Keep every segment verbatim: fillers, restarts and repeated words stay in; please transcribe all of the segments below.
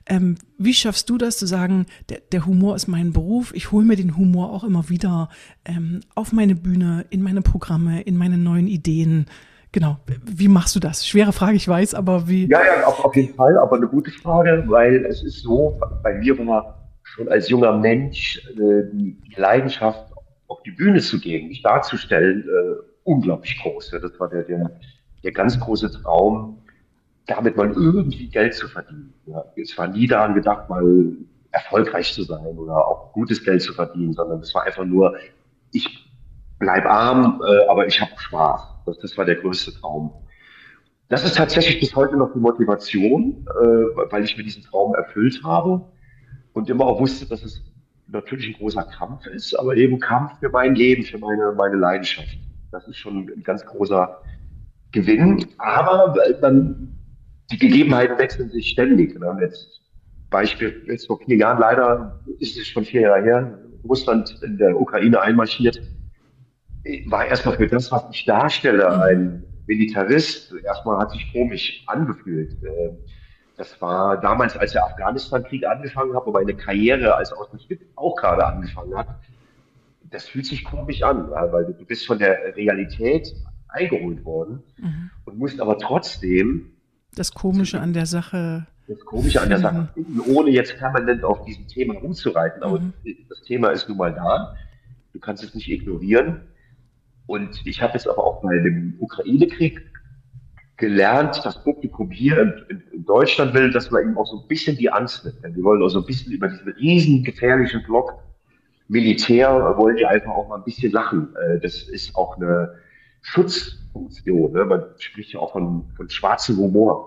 Ähm, wie schaffst du das zu sagen, der, der Humor ist mein Beruf, ich hole mir den Humor auch immer wieder ähm, auf meine Bühne, in meine Programme, in meine neuen Ideen? Genau, wie machst du das? Schwere Frage, ich weiß, aber wie? Ja, ja, auf, auf jeden Fall, aber eine gute Frage, weil es ist so, bei mir war schon als junger Mensch äh, die, die Leidenschaft, auf die Bühne zu gehen, mich darzustellen, äh, unglaublich groß. Ja, das war der, der, der ganz große Traum, damit mal irgendwie Geld zu verdienen. Ja, es war nie daran gedacht, mal erfolgreich zu sein oder auch gutes Geld zu verdienen, sondern es war einfach nur, ich bleib arm, äh, aber ich habe Spaß. Das, das war der größte Traum. Das ist tatsächlich bis heute noch die Motivation, äh, weil ich mir diesen Traum erfüllt habe und immer auch wusste, dass es natürlich ein großer Kampf ist, aber eben Kampf für mein Leben, für meine, meine Leidenschaft. Das ist schon ein ganz großer Gewinn, aber dann die Gegebenheiten wechseln sich ständig. Ne? Jetzt Beispiel, jetzt vor vier Jahren, leider ist es schon vier Jahre her, Russland in der Ukraine einmarschiert, war erstmal für das, was ich darstelle, Mhm. ein Militarist, erstmal hat sich komisch angefühlt. Äh, Das war damals, als der Afghanistan-Krieg angefangen hat, wo meine Karriere als Außenminister auch gerade angefangen hat. Das fühlt sich komisch an, ja, weil du bist von der Realität eingeholt worden Mhm. und musst aber trotzdem Das Komische an der Sache das Komische an der Sache finden. finden, ohne jetzt permanent auf diesem Thema rumzureiten. Aber Mhm. das Thema ist nun mal da. Du kannst es nicht ignorieren. Und ich habe jetzt aber auch bei dem Ukraine-Krieg gelernt, das Publikum hier in, in, in Deutschland will, dass man ihm auch so ein bisschen die Angst nimmt. Denn wir wollen auch so ein bisschen über diesen riesen gefährlichen Block Militär, äh, wollen die einfach auch mal ein bisschen lachen. Äh, Das ist auch eine Schutzfunktion. Ne? Man spricht ja auch von, von schwarzem Humor.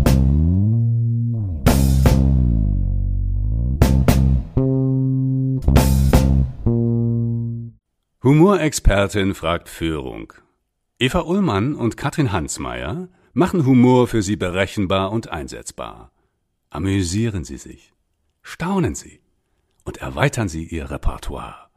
Humorexpertin fragt Führung. Eva Ullmann und Katrin Hansmeier machen Humor für Sie berechenbar und einsetzbar. Amüsieren Sie sich, staunen Sie und erweitern Sie Ihr Repertoire.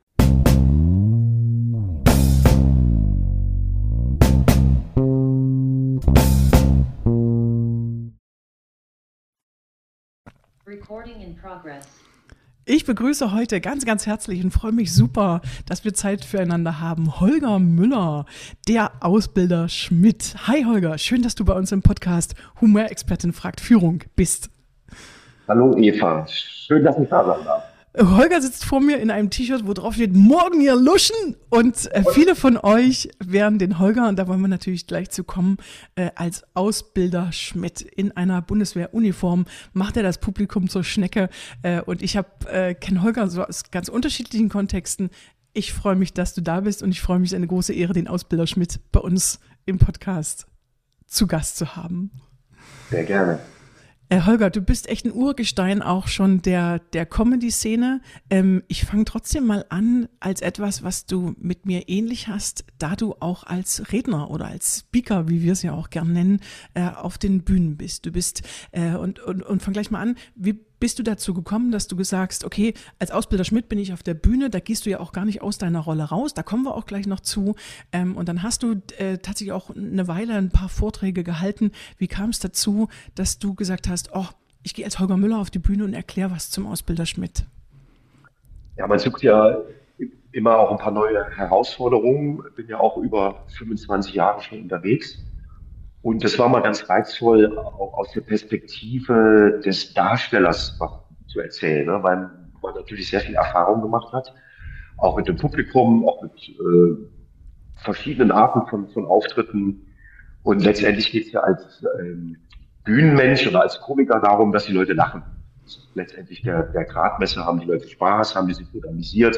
Recording in progress. Ich begrüße heute ganz, ganz herzlich und freue mich super, dass wir Zeit füreinander haben. Holger Müller, der Ausbilder Schmidt. Hi Holger, schön, dass du bei uns im Podcast Humorexpertin fragt Führung bist. Hallo Eva, schön, dass ich da sein darf. Holger sitzt vor mir in einem T-Shirt, wo drauf steht, morgen hier luschen. Und äh, viele von euch werden den Holger, und da wollen wir natürlich gleich zu kommen, äh, als Ausbilder Schmidt in einer Bundeswehruniform macht er das Publikum zur Schnecke. Äh, und ich habe äh, kenne Holger so aus ganz unterschiedlichen Kontexten. Ich freue mich, dass du da bist und ich freue mich, es ist eine große Ehre, den Ausbilder Schmidt bei uns im Podcast zu Gast zu haben. Sehr gerne. Äh, Holger, du bist echt ein Urgestein auch schon der, der Comedy-Szene. Ähm, ich fange trotzdem mal an als etwas, was du mit mir ähnlich hast, da du auch als Redner oder als Speaker, wie wir es ja auch gern nennen, äh, auf den Bühnen bist. Du bist, äh, und, und, und fang gleich mal an, wie bist du dazu gekommen, dass du gesagt, okay, als Ausbilder Schmidt bin ich auf der Bühne, da gehst du ja auch gar nicht aus deiner Rolle raus, da kommen wir auch gleich noch zu. Ähm, und dann hast du äh, tatsächlich auch eine Weile ein paar Vorträge gehalten. Wie kam es dazu, dass du gesagt hast, oh, ich gehe als Holger Müller auf die Bühne und erkläre was zum Ausbilder Schmidt? Ja, man sucht ja immer auch ein paar neue Herausforderungen. Bin ja auch über fünfundzwanzig Jahre schon unterwegs. Und das war mal ganz reizvoll, auch aus der Perspektive des Darstellers was zu erzählen, ne? Weil man natürlich sehr viel Erfahrung gemacht hat, auch mit dem Publikum, auch mit äh, verschiedenen Arten von, von Auftritten. Und letztendlich geht es ja als ähm, Bühnenmensch oder als Komiker darum, dass die Leute lachen. Das ist letztendlich der, der Gradmesser, haben die Leute Spaß, haben die sich gut amüsiert,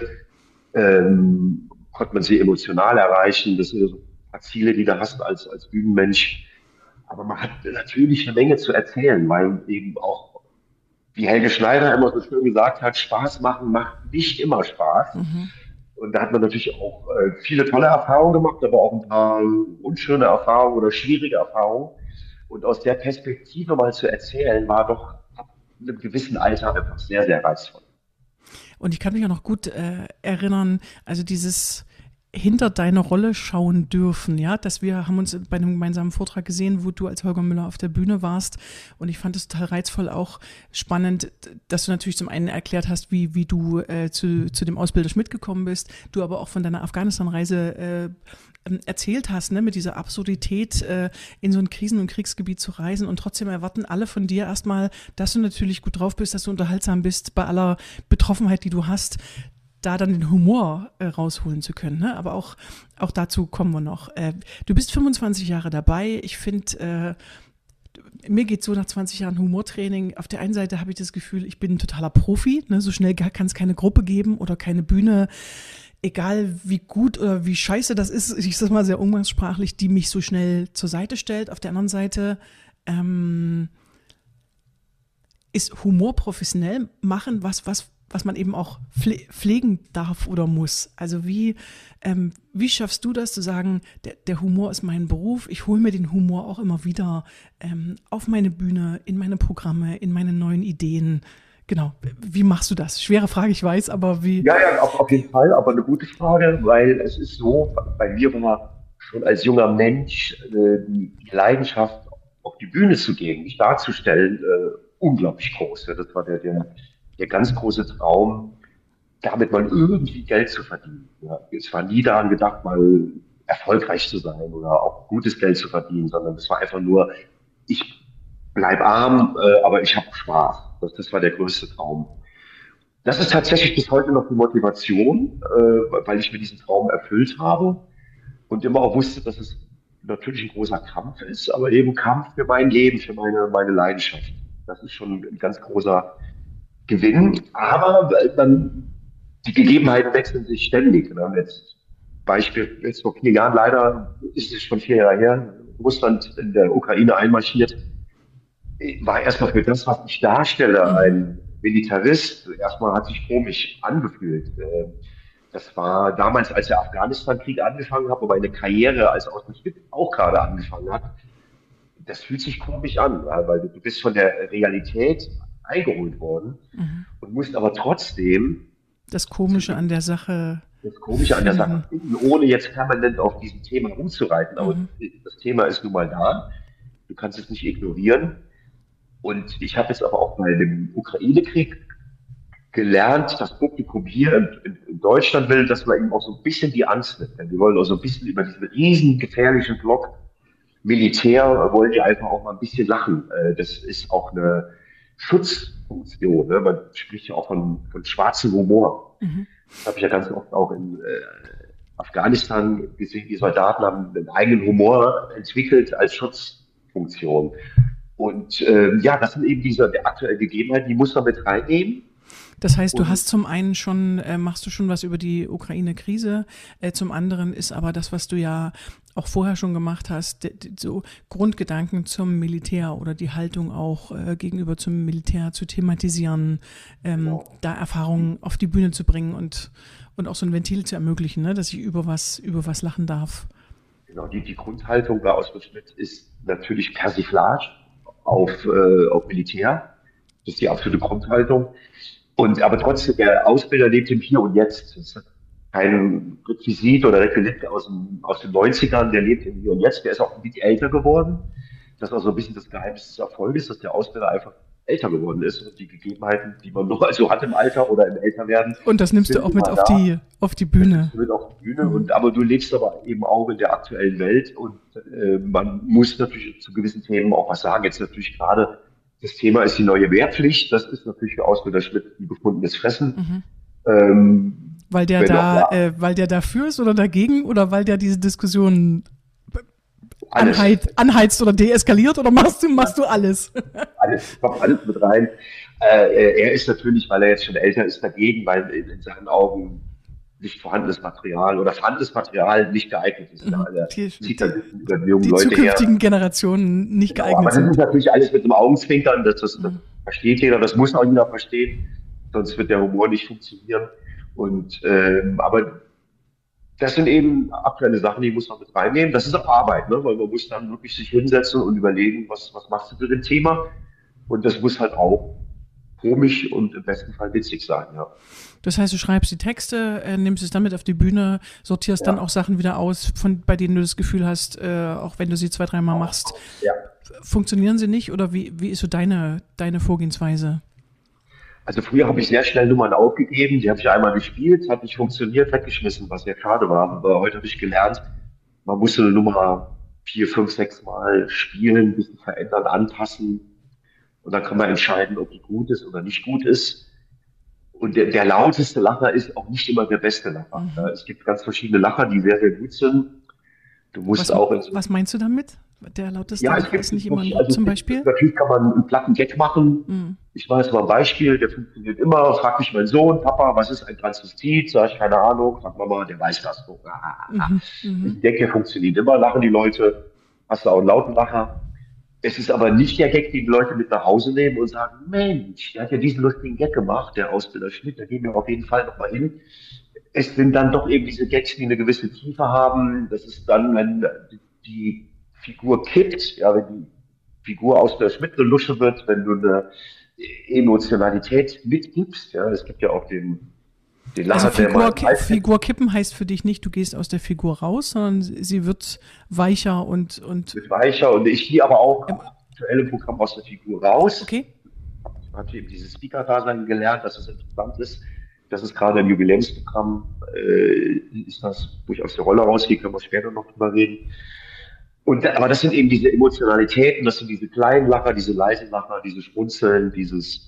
ähm, konnte man sie emotional erreichen. Das sind ja so ein paar Ziele, die du hast als, als Bühnenmensch. Aber man hat natürlich eine Menge zu erzählen, weil eben auch, wie Helge Schneider immer so schön gesagt hat, Spaß machen macht nicht immer Spaß. Mhm. Und da hat man natürlich auch äh, viele tolle Erfahrungen gemacht, aber auch ein paar unschöne Erfahrungen oder schwierige Erfahrungen. Und aus der Perspektive mal zu erzählen, war doch ab einem gewissen Alter einfach sehr, sehr reizvoll. Und ich kann mich auch noch gut äh, erinnern, also dieses hinter deine Rolle schauen dürfen, ja, dass wir haben uns bei einem gemeinsamen Vortrag gesehen, wo du als Holger Müller auf der Bühne warst und ich fand es total reizvoll, auch spannend, dass du natürlich zum einen erklärt hast, wie, wie du äh, zu, zu dem Ausbilder Schmidt gekommen bist, du aber auch von deiner Afghanistan-Reise äh, erzählt hast, ne, mit dieser Absurdität, äh, in so ein Krisen- und Kriegsgebiet zu reisen und trotzdem erwarten alle von dir erstmal, dass du natürlich gut drauf bist, dass du unterhaltsam bist bei aller Betroffenheit, die du hast, da dann den Humor äh, rausholen zu können. Ne? Aber auch, auch dazu kommen wir noch. Äh, du bist fünfundzwanzig Jahre dabei. Ich finde, äh, mir geht so nach zwanzig Jahren Humortraining, auf der einen Seite habe ich das Gefühl, ich bin ein totaler Profi. Ne? So schnell kann es keine Gruppe geben oder keine Bühne, egal wie gut oder wie scheiße das ist, ich sage mal sehr umgangssprachlich, die mich so schnell zur Seite stellt. Auf der anderen Seite ähm, ist Humor professionell machen, was, was was man eben auch pflegen darf oder muss. Also wie, ähm, wie schaffst du das zu sagen, der, der Humor ist mein Beruf, ich hole mir den Humor auch immer wieder ähm, auf meine Bühne, in meine Programme, in meine neuen Ideen. Genau, wie machst du das? Schwere Frage, ich weiß, aber wie? Ja, ja, auf, auf jeden Fall, aber eine gute Frage, weil es ist so, bei mir war schon als junger Mensch äh, die, die Leidenschaft, auf die Bühne zu gehen, mich darzustellen, äh, unglaublich groß. Ja, das war der, der der ganz große Traum, damit mal irgendwie Geld zu verdienen. Ja, es war nie daran gedacht, mal erfolgreich zu sein oder auch gutes Geld zu verdienen, sondern es war einfach nur, ich bleib arm, äh, aber ich habe Spaß. Das, das war der größte Traum. Das ist tatsächlich bis heute noch die Motivation, äh, weil ich mir diesen Traum erfüllt habe und immer auch wusste, dass es natürlich ein großer Kampf ist, aber eben Kampf für mein Leben, für meine, meine Leidenschaft. Das ist schon ein ganz großer Gewinn, aber dann die Gegebenheiten wechseln sich ständig. Ne? Jetzt Beispiel, jetzt vor vier Jahren, leider ist es schon vier Jahre her, Russland in der Ukraine einmarschiert, war erstmal für das, was ich darstelle, ein Militarist, erstmal hat sich komisch angefühlt. Das war damals, als der Afghanistan-Krieg angefangen hat, wo meine Karriere als Außenminister auch gerade angefangen hat. Das fühlt sich komisch an, weil du bist von der Realität eingeholt worden mhm. und musst aber trotzdem das Komische an der Sache das Komische an der Sache finden, ohne jetzt permanent auf diesem Thema rumzureiten. Aber mhm. das Thema ist nun mal da. Du kannst es nicht ignorieren. Und ich habe jetzt aber auch bei dem Ukraine-Krieg gelernt, das Publikum hier in, in Deutschland will, dass man ihm auch so ein bisschen die Angst nimmt. Wir wollen auch so ein bisschen über diesen riesen gefährlichen Block Militär, wollen die einfach auch mal ein bisschen lachen. Das ist auch eine Schutzfunktion. Ne? Man spricht ja auch von, von schwarzem Humor. Mhm. Das habe ich ja ganz oft auch in äh, Afghanistan gesehen. Die Soldaten haben einen eigenen Humor entwickelt als Schutzfunktion. Und äh, ja, das sind eben diese der aktuellen Gegebenheiten, die muss man mit reinnehmen. Das heißt, du hast zum einen schon, äh, machst du schon was über die Ukraine-Krise, äh, zum anderen ist aber das, was du ja auch vorher schon gemacht hast, d- d- so Grundgedanken zum Militär oder die Haltung auch äh, gegenüber zum Militär zu thematisieren, ähm, genau. Da Erfahrungen auf die Bühne zu bringen und, und auch so ein Ventil zu ermöglichen, ne, dass ich über was, über was lachen darf. Genau, die, die Grundhaltung bei Ausbildung Schmidt ist natürlich Persiflage auf, äh, auf Militär. Das ist die absolute Grundhaltung. Und aber trotzdem, der Ausbilder lebt im Hier und Jetzt. Das ist kein Requisit oder Requisit aus, dem, aus den neunzigern, der lebt im Hier und Jetzt. Der ist auch ein bisschen älter geworden. Das ist auch so ein bisschen das Geheimnis des Erfolges, dass der Ausbilder einfach älter geworden ist und die Gegebenheiten, die man noch also hat im Alter oder im Älterwerden. Und das nimmst du auch mit auf die, auf die Bühne. Das mit auf die Bühne. Und, aber du lebst aber eben auch in der aktuellen Welt und äh, man muss natürlich zu gewissen Themen auch was sagen. Jetzt natürlich gerade das Thema ist die neue Wehrpflicht. Das ist natürlich für Ausbilder Schmidt ein gefundenes Fressen. Mhm. Ähm, weil der da, auch, äh, weil der dafür ist oder dagegen oder weil der diese Diskussion anheizt, anheizt oder deeskaliert oder machst du, machst du alles? Alles, kommt alles mit rein. Äh, er ist natürlich, weil er jetzt schon älter ist, dagegen, weil in, in seinen Augen nicht vorhandenes Material oder vorhandenes Material nicht geeignet ist. Mhm. Also, die die, die Leute zukünftigen her. Generationen nicht genau, geeignet aber sind. Aber das ist natürlich alles mit einem Augenzwinkern, das, das, das mhm. versteht jeder, das muss auch jeder verstehen, sonst wird der Humor nicht funktionieren. Und ähm, aber das sind eben aktuelle Sachen, die muss man mit reinnehmen. Das ist auch Arbeit, ne? Weil man muss dann wirklich sich hinsetzen und überlegen, was, was machst du für ein Thema? Und das muss halt auch komisch und im besten Fall witzig sein, ja. Das heißt, du schreibst die Texte, äh, nimmst es dann mit auf die Bühne, sortierst Ja. dann auch Sachen wieder aus, von, bei denen du das Gefühl hast, äh, auch wenn du sie zwei, dreimal machst, Ja. funktionieren sie nicht oder wie, wie ist so deine, deine Vorgehensweise? Also früher habe ich sehr schnell Nummern aufgegeben, die habe ich einmal gespielt, hat nicht funktioniert, weggeschmissen, was sehr schade war. Aber heute habe ich gelernt, man muss so eine Nummer vier, fünf, sechs Mal spielen, ein bisschen verändern, anpassen. Und dann kann man entscheiden, ob die gut ist oder nicht gut ist. Und der, der lauteste Lacher ist auch nicht immer der beste Lacher. Mhm. Ja, es gibt ganz verschiedene Lacher, die sehr, sehr gut sind. Du musst Was, auch in so was meinst du damit? Der lauteste Ja, es Lacher gibt ist nicht immer also laut, zum es gibt- Beispiel? Natürlich kann man einen platten Gag machen. Mhm. Ich weiß mal ein Beispiel, der funktioniert immer. Fragt mich mein Sohn, Papa, was ist ein Transvestit? Sag ich, keine Ahnung. Fragt Mama, der weiß das. So, ah, ah, ah. Mhm. Mhm. Der Gag, der funktioniert immer, lachen die Leute. Hast du auch einen lauten Lacher. Es ist aber nicht der Gag, den die Leute mit nach Hause nehmen und sagen, Mensch, der hat ja diesen lustigen Gag gemacht, der Ausbilder Schmidt, da gehen wir auf jeden Fall nochmal hin. Es sind dann doch eben diese Gags, die eine gewisse Tiefe haben. Das ist dann, wenn die Figur kippt, ja, wenn die Figur aus der Schmidt eine Lusche wird, wenn du eine Emotionalität mitgibst, ja, es gibt ja auch den, den Lacher, Also der Figur, mal ki Figur kippen heißt für dich nicht, du gehst aus der Figur raus, sondern sie wird weicher und, und wird weicher und ich gehe aber auch im aktuellen Programm aus der Figur raus. okay. Ich habe eben dieses Speaker-Dasein gelernt, dass es interessant ist. Das ist gerade ein Jubiläumsprogramm, äh, ist das, wo ich aus der Rolle rausgehe, können wir später noch drüber reden. Und, aber das sind eben diese Emotionalitäten, das sind diese kleinen Lacher, diese leisen Lacher, diese Schmunzeln, dieses,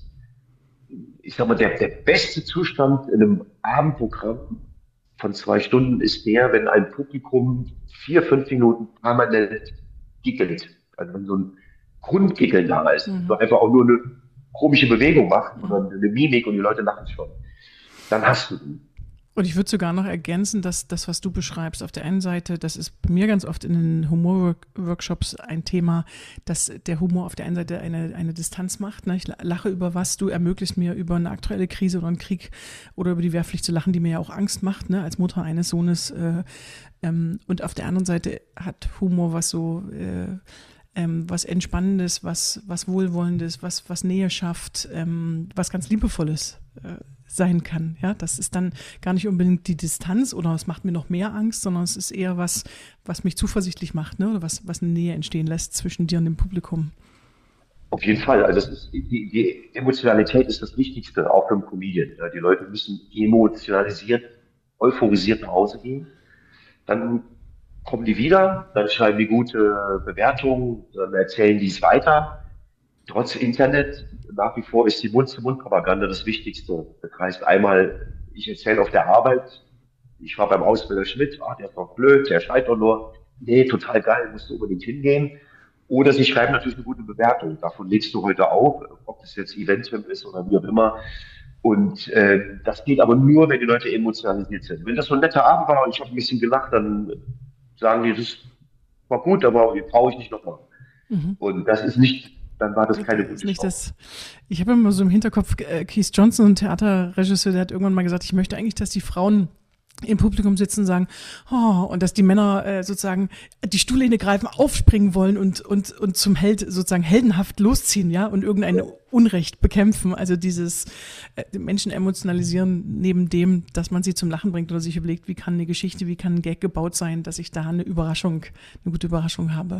ich sag mal, der, der beste Zustand in einem Abendprogramm von zwei Stunden ist der, wenn ein Publikum vier, fünf Minuten permanent giggelt. Also wenn so ein Grundgiggeln da ist. Mhm. So einfach auch nur eine komische Bewegung macht oder eine Mimik und die Leute lachen schon. Dann hast du ihn. Und ich würde sogar noch ergänzen, dass das, was du beschreibst, auf der einen Seite, das ist bei mir ganz oft in den Humor-Workshops ein Thema, dass der Humor auf der einen Seite eine, eine Distanz macht. Ne? Ich lache über was, du ermöglicht mir über eine aktuelle Krise oder einen Krieg oder über die Wehrpflicht zu lachen, die mir ja auch Angst macht, ne? Als Mutter eines Sohnes. Äh, ähm, und auf der anderen Seite hat Humor was so äh, ähm, was Entspannendes, was, was Wohlwollendes, was, was Nähe schafft, ähm, was ganz Liebevolles äh, sein kann. Ja, das ist dann gar nicht unbedingt die Distanz oder es macht mir noch mehr Angst, sondern es ist eher was, was mich zuversichtlich macht, ne? Oder was, was eine Nähe entstehen lässt zwischen dir und dem Publikum. Auf jeden Fall. Also das ist, die, die Emotionalität ist das Wichtigste, auch für einen Comedian. Ja, die Leute müssen emotionalisiert, euphorisiert nach Hause gehen. Dann kommen die wieder, dann schreiben die gute Bewertungen, dann erzählen die es weiter. Trotz Internet, nach wie vor ist die Mund-zu-Mund-Propaganda das Wichtigste. Das heißt einmal, ich erzähle auf der Arbeit, ich war beim Ausbilder Schmidt, ah, der ist doch blöd, der schreit doch nur. Nee, total geil, musst du unbedingt hingehen. Oder sie schreiben natürlich eine gute Bewertung. Davon legst du heute auf, ob das jetzt Eventim ist oder wie auch immer. Und äh, das geht aber nur, wenn die Leute emotionalisiert sind. Wenn das so ein netter Abend war und ich habe ein bisschen gelacht, dann sagen die, das war gut, aber brauche ich nicht nochmal. Mhm. Und das ist nicht, dann war das keine gute nicht das, Ich habe immer so im Hinterkopf, äh, Keith Johnson, ein Theaterregisseur, der hat irgendwann mal gesagt, ich möchte eigentlich, dass die Frauen im Publikum sitzen und sagen, oh, und dass die Männer äh, sozusagen die Stuhllehne greifen, aufspringen wollen und, und, und zum Held sozusagen heldenhaft losziehen, ja, und irgendein Unrecht bekämpfen. Also dieses äh, Menschen emotionalisieren neben dem, dass man sie zum Lachen bringt oder sich überlegt, wie kann eine Geschichte, wie kann ein Gag gebaut sein, dass ich da eine Überraschung, eine gute Überraschung habe.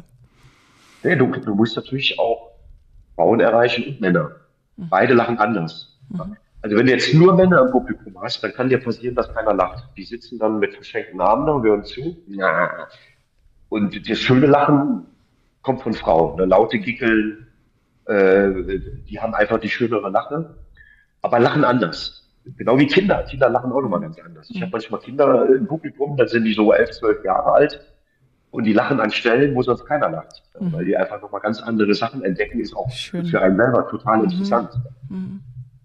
Ja, du, du musst natürlich auch Frauen erreichen und Männer. Mhm. Beide lachen anders. Mhm. Also wenn du jetzt nur Männer im Publikum hast, dann kann dir passieren, dass keiner lacht. Die sitzen dann mit verschränkten Armen da und hören zu. Ja. Und das schöne Lachen kommt von Frauen. Ne? Laute Gickeln, äh, die haben einfach die schönere Lache, aber lachen anders. Genau wie Kinder. Kinder lachen auch nochmal ganz anders. Ich habe manchmal Kinder im Publikum, dann sind die so elf, zwölf Jahre alt und die lachen an Stellen, wo sonst keiner lacht. Mhm. Weil die einfach nochmal ganz andere Sachen entdecken, ist auch Schön. Für einen selber total mhm. interessant. Mhm.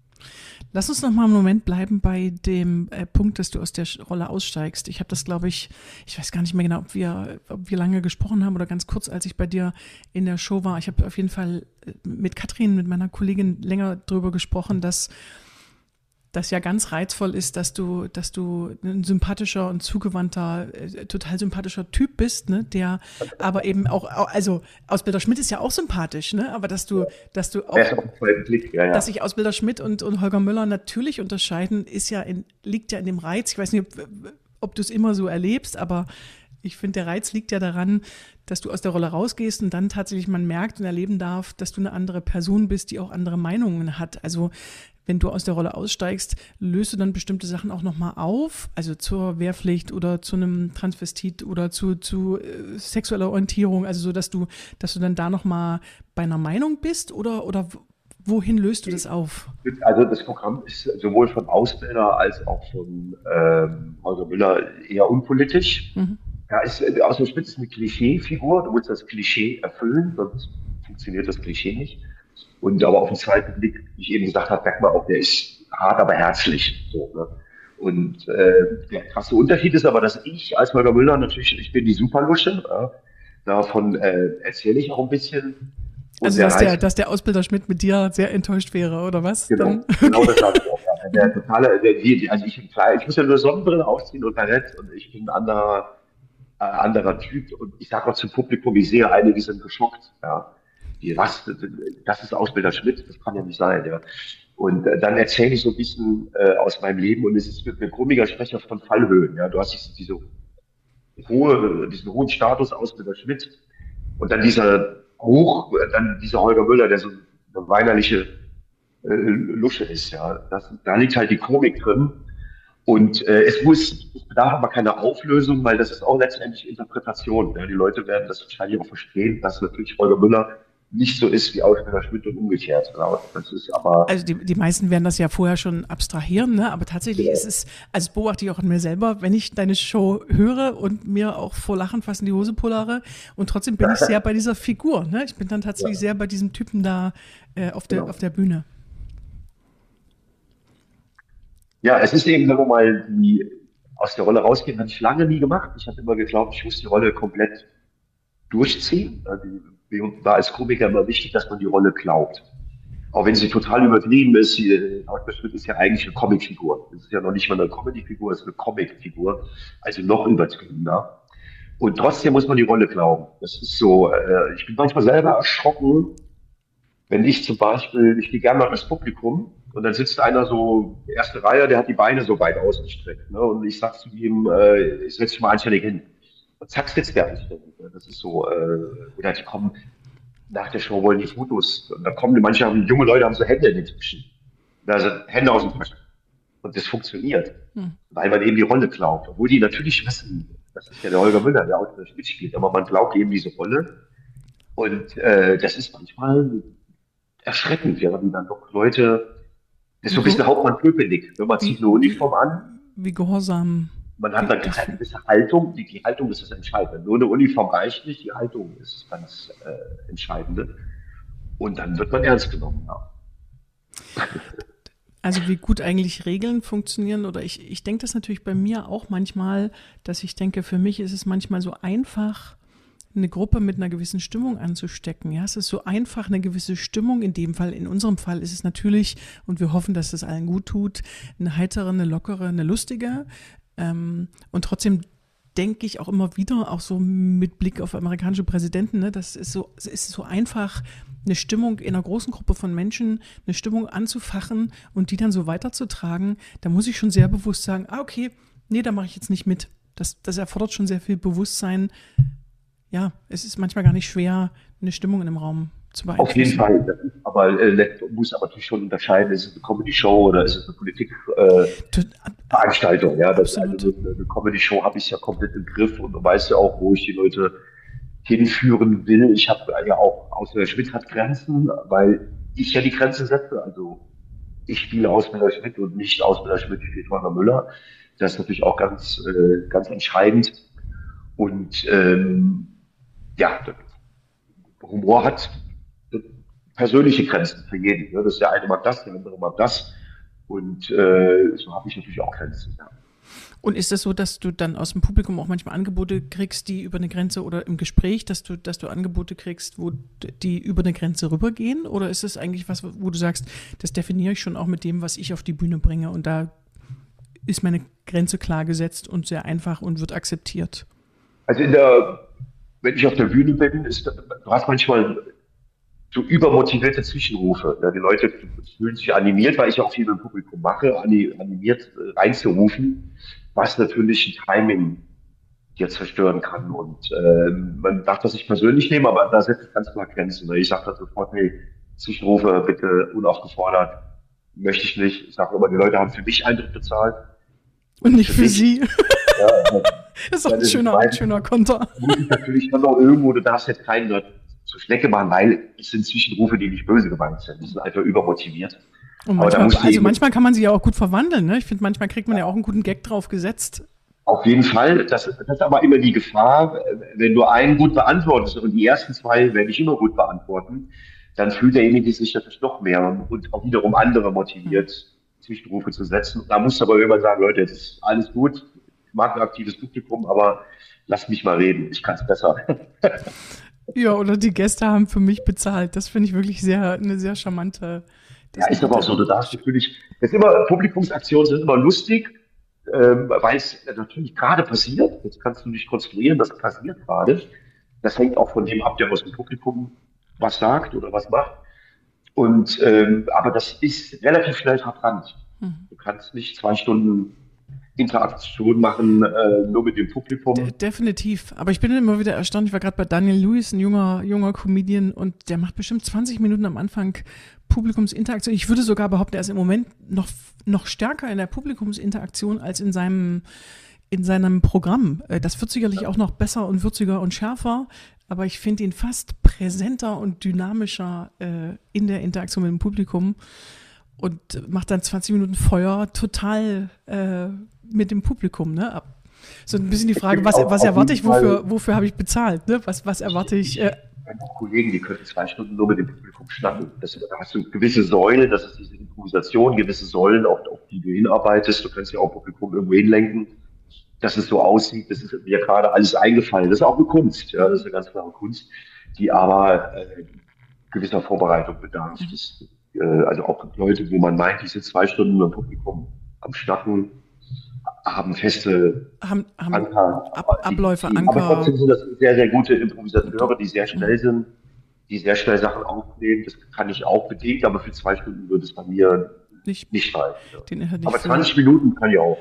Lass uns noch mal einen Moment bleiben bei dem äh, Punkt, dass du aus der Rolle aussteigst. Ich habe das, glaube ich, ich weiß gar nicht mehr genau, ob wir, ob wir lange gesprochen haben oder ganz kurz, als ich bei dir in der Show war. Ich habe auf jeden Fall mit Katrin, mit meiner Kollegin, länger drüber gesprochen, dass das ja ganz reizvoll ist, dass du, dass du ein sympathischer und zugewandter, äh, total sympathischer Typ bist, ne, der aber eben auch, also Ausbilder Schmidt ist ja auch sympathisch, ne, aber dass du, dass du auch, Erst auf den zweiten Blick, ja, ja. dass sich Ausbilder Schmidt und, und Holger Müller natürlich unterscheiden, ist ja in, liegt ja in dem Reiz. Ich weiß nicht, ob, ob du es immer so erlebst, aber ich finde, der Reiz liegt ja daran, dass du aus der Rolle rausgehst und dann tatsächlich man merkt und erleben darf, dass du eine andere Person bist, die auch andere Meinungen hat. Also wenn du aus der Rolle aussteigst, löst du dann bestimmte Sachen auch nochmal auf, also zur Wehrpflicht oder zu einem Transvestit oder zu, zu äh, sexueller Orientierung, also so, dass du, dass du dann da nochmal bei einer Meinung bist oder, oder wohin löst du das auf? Also das Programm ist sowohl von Ausbilder als auch von ähm, Holger Müller eher unpolitisch. Mhm. Ja, ist aus der Spitze eine Klischeefigur, du musst das Klischee erfüllen, sonst funktioniert das Klischee nicht. Und aber auf den zweiten Blick, wie ich eben gesagt habe, merkt man auch, der ist hart, aber herzlich. So, ne? Und äh, der krasse Unterschied ist aber, dass ich als Holger Müller natürlich, ich bin die Superlusche, ja, davon äh, erzähle ich auch ein bisschen. Und also, der dass der, dass der Ausbilder Schmidt mit dir sehr enttäuscht wäre, oder was? Genau, Dann, okay. Genau das sage ich auch. Ja. Der totale, der, die, also ich, klar, ich muss ja nur Sonnenbrille aufziehen und Barett und ich bin ein anderer, äh, anderer Typ. Und ich sage auch zum Publikum, ich sehe einige sind geschockt. Ja. Die, was, das ist Ausbilder Schmidt, das kann ja nicht sein. Ja. Und äh, dann erzähle ich so ein bisschen äh, aus meinem Leben und es ist ein grummiger Sprecher von Fallhöhen. Ja. Du hast diese, diese hohe, diesen hohen Status Ausbilder Schmidt und dann dieser Hoch, dann dieser Holger Müller, der so eine weinerliche äh, Lusche ist. Ja. Das, da liegt halt die Komik drin. Und äh, es muss, es bedarf aber keine Auflösung, weil das ist auch letztendlich Interpretation. Ja. Die Leute werden das wahrscheinlich auch verstehen, dass natürlich Holger Müller nicht so ist wie Ausbilder Schmidt und umgekehrt. Das ist aber also die, die meisten werden das ja vorher schon abstrahieren, ne? Aber tatsächlich ja. ist es, also das beobachte ich auch an mir selber, wenn ich deine Show höre und mir auch vor Lachen fast in die Hose pullere und trotzdem bin ich sehr bei dieser Figur. Ne? Ich bin dann tatsächlich ja. sehr bei diesem Typen da äh, auf, der, genau. auf der Bühne. Ja, es ist eben, wenn wir mal die, aus der Rolle rausgehen, habe ich lange nie gemacht. Ich habe immer geglaubt, ich muss die Rolle komplett durchziehen. Also, war als Komiker immer wichtig, dass man die Rolle glaubt. Auch wenn sie total übertrieben ist, Ausbilder Schmidt ist ja eigentlich eine Comicfigur. Das ist ja noch nicht mal eine Comedy-Figur, es ist eine Comicfigur, also noch übertriebener. Und trotzdem muss man die Rolle glauben. Das ist so, äh, ich bin manchmal selber erschrocken, wenn ich zum Beispiel, ich gehe gerne mal ins Publikum und dann sitzt einer so, erste Reihe, der hat die Beine so weit ausgestreckt. Ne? Und ich sag zu ihm, äh, ich setze dich mal anständig hin. Und zack, sitzt der nicht. Das ist so, äh, oder die kommen nach der Show, wollen die Fotos. Und da kommen manche, haben, junge Leute haben so Hände in den Tischen. Also Hände aus dem Taschen. Und das funktioniert. Hm. Weil man eben die Rolle glaubt. Obwohl die natürlich wissen, das ist ja der Holger Müller, der auch nicht mitspielt. Aber man glaubt eben diese Rolle. Und äh, das ist manchmal erschreckend, ja, wie dann doch Leute, das ist so ein bisschen Hauptmann Köpenick. Man zieht eine Uniform an. Wie gehorsam. Man hat dann eine gewisse Haltung, die, die Haltung ist das Entscheidende. Nur eine Uniform reicht nicht, die Haltung ist das ganz äh, Entscheidende. Und dann wird man ernst genommen. Ja. Also wie gut eigentlich Regeln funktionieren oder ich, ich denke das natürlich bei mir auch manchmal, dass ich denke, für mich ist es manchmal so einfach, eine Gruppe mit einer gewissen Stimmung anzustecken. Ja, es ist so einfach, eine gewisse Stimmung. In dem Fall, in unserem Fall ist es natürlich, und wir hoffen, dass es allen gut tut, eine heitere, eine lockere, eine lustige. Ähm, und trotzdem denke ich auch immer wieder, auch so mit Blick auf amerikanische Präsidenten, ne, das ist so, es ist so einfach, eine Stimmung in einer großen Gruppe von Menschen, eine Stimmung anzufachen und die dann so weiterzutragen. Da muss ich schon sehr bewusst sagen, ah, okay, nee, da mache ich jetzt nicht mit. Das, das erfordert schon sehr viel Bewusstsein. Ja, es ist manchmal gar nicht schwer, eine Stimmung in einem Raum zu beeinflussen. Auf jeden Fall. Das ist aber äh, muss aber natürlich schon unterscheiden, ist es eine Comedy-Show oder ist es eine Politikveranstaltung? Äh, ja, das also eine, eine Comedy-Show habe ich ja komplett im Griff und du weißt ja auch, wo ich die Leute hinführen will. Ich habe ja auch, Ausbilder Schmidt hat Grenzen, weil ich ja die Grenze setze. Also ich spiele Ausbilder Schmidt und nicht Ausbilder Schmidt spielt Holger Müller. Das ist natürlich auch ganz, äh, ganz entscheidend. Und ähm, ja, Humor hat persönliche Grenzen für jeden. Ne? Das ist der eine mag das, der andere mag das. Und äh, so habe ich natürlich auch Grenzen. Ja. Und ist das so, dass du dann aus dem Publikum auch manchmal Angebote kriegst, die über eine Grenze oder im Gespräch, dass du, dass du Angebote kriegst, wo die über eine Grenze rübergehen? Oder ist es eigentlich was, wo du sagst, das definiere ich schon auch mit dem, was ich auf die Bühne bringe und da ist meine Grenze klar gesetzt und sehr einfach und wird akzeptiert? Also in der, wenn ich auf der Bühne bin, ist, du hast manchmal so übermotivierte Zwischenrufe. Ja, die Leute fühlen sich animiert, weil ich auch viel mit dem Publikum mache, animiert äh, reinzurufen, was natürlich ein Timing dir zerstören kann. Und äh, man darf das nicht persönlich nehmen, aber da setzt es ganz klar Grenzen. Ich sage dann sofort, hey, Zwischenrufe bitte unaufgefordert, möchte ich nicht. Ich sage immer, die Leute haben für mich Eintritt bezahlt. Und nicht für, für sie. Ja, also, das ist auch ein schöner, ein schöner Konter. Muss ich natürlich dann auch irgendwo, du darfst jetzt keinen dort zur Schnecke machen, weil es sind Zwischenrufe, die nicht böse gemeint sind. Die sind einfach übermotiviert. Und manchmal, also manchmal kann man sie ja auch gut verwandeln. Ne? Ich finde, manchmal kriegt man ja auch einen guten Gag drauf gesetzt. Auf jeden Fall. Das, das ist aber immer die Gefahr, wenn du einen gut beantwortest und die ersten zwei werde ich immer gut beantworten, dann fühlt derjenige sich natürlich noch mehr und auch wiederum andere motiviert, mhm. Zwischenrufe zu setzen. Da musst du aber irgendwann sagen, Leute, jetzt ist alles gut, ich mag ein aktives Publikum, aber lass mich mal reden, ich kann es besser. Ja, oder die Gäste haben für mich bezahlt. Das finde ich wirklich sehr, eine sehr charmante. Ja, ist aber auch so, du darfst natürlich, das ist immer, Publikumsaktionen sind immer lustig, ähm, weil es natürlich gerade passiert. Jetzt kannst du nicht konstruieren, das passiert gerade. Das hängt auch von dem ab, der aus dem Publikum was sagt oder was macht. Und, ähm, aber das ist relativ schnell verbrannt. Hm. Du kannst nicht zwei Stunden Interaktion machen, äh, nur mit dem Publikum. De- definitiv. Aber ich bin immer wieder erstaunt. Ich war gerade bei Daniel Lewis, ein junger, junger Comedian, und der macht bestimmt zwanzig Minuten am Anfang Publikumsinteraktion. Ich würde sogar behaupten, er ist im Moment noch, noch stärker in der Publikumsinteraktion als in seinem, in seinem Programm. Das wird sicherlich auch noch besser und würziger und schärfer, aber ich finde ihn fast präsenter und dynamischer äh, in der Interaktion mit dem Publikum und macht dann zwanzig Minuten Feuer total äh, mit dem Publikum, ne? So ein bisschen die Frage, was, was erwarte ich, wofür, wofür habe ich bezahlt, ne? Was, was erwarte ich? Äh, Meine Kollegen, die können zwei Stunden nur mit dem Publikum schnacken. Das, da hast du gewisse Säulen, das ist diese Improvisation, gewisse Säulen, auf, auf die du hinarbeitest. Du kannst ja auch Publikum irgendwo hinlenken, dass es so aussieht. Das ist mir gerade alles eingefallen. Das ist auch eine Kunst, ja, das ist eine ganz klare Kunst, die aber äh, gewisser Vorbereitung bedarf. Das, äh, also auch Leute, wo man meint, die sind zwei Stunden mit dem Publikum am Schnacken, haben feste haben, haben Anker, Ab, Abläufe, die, Anker. Aber trotzdem sind das sehr, sehr gute Improvisateure, die sehr schnell sind, die sehr schnell Sachen aufnehmen. Das kann ich auch bedingt, aber für zwei Stunden würde es bei mir nicht, nicht reichen. Ja. Nicht aber zwanzig Minuten kann ich auch.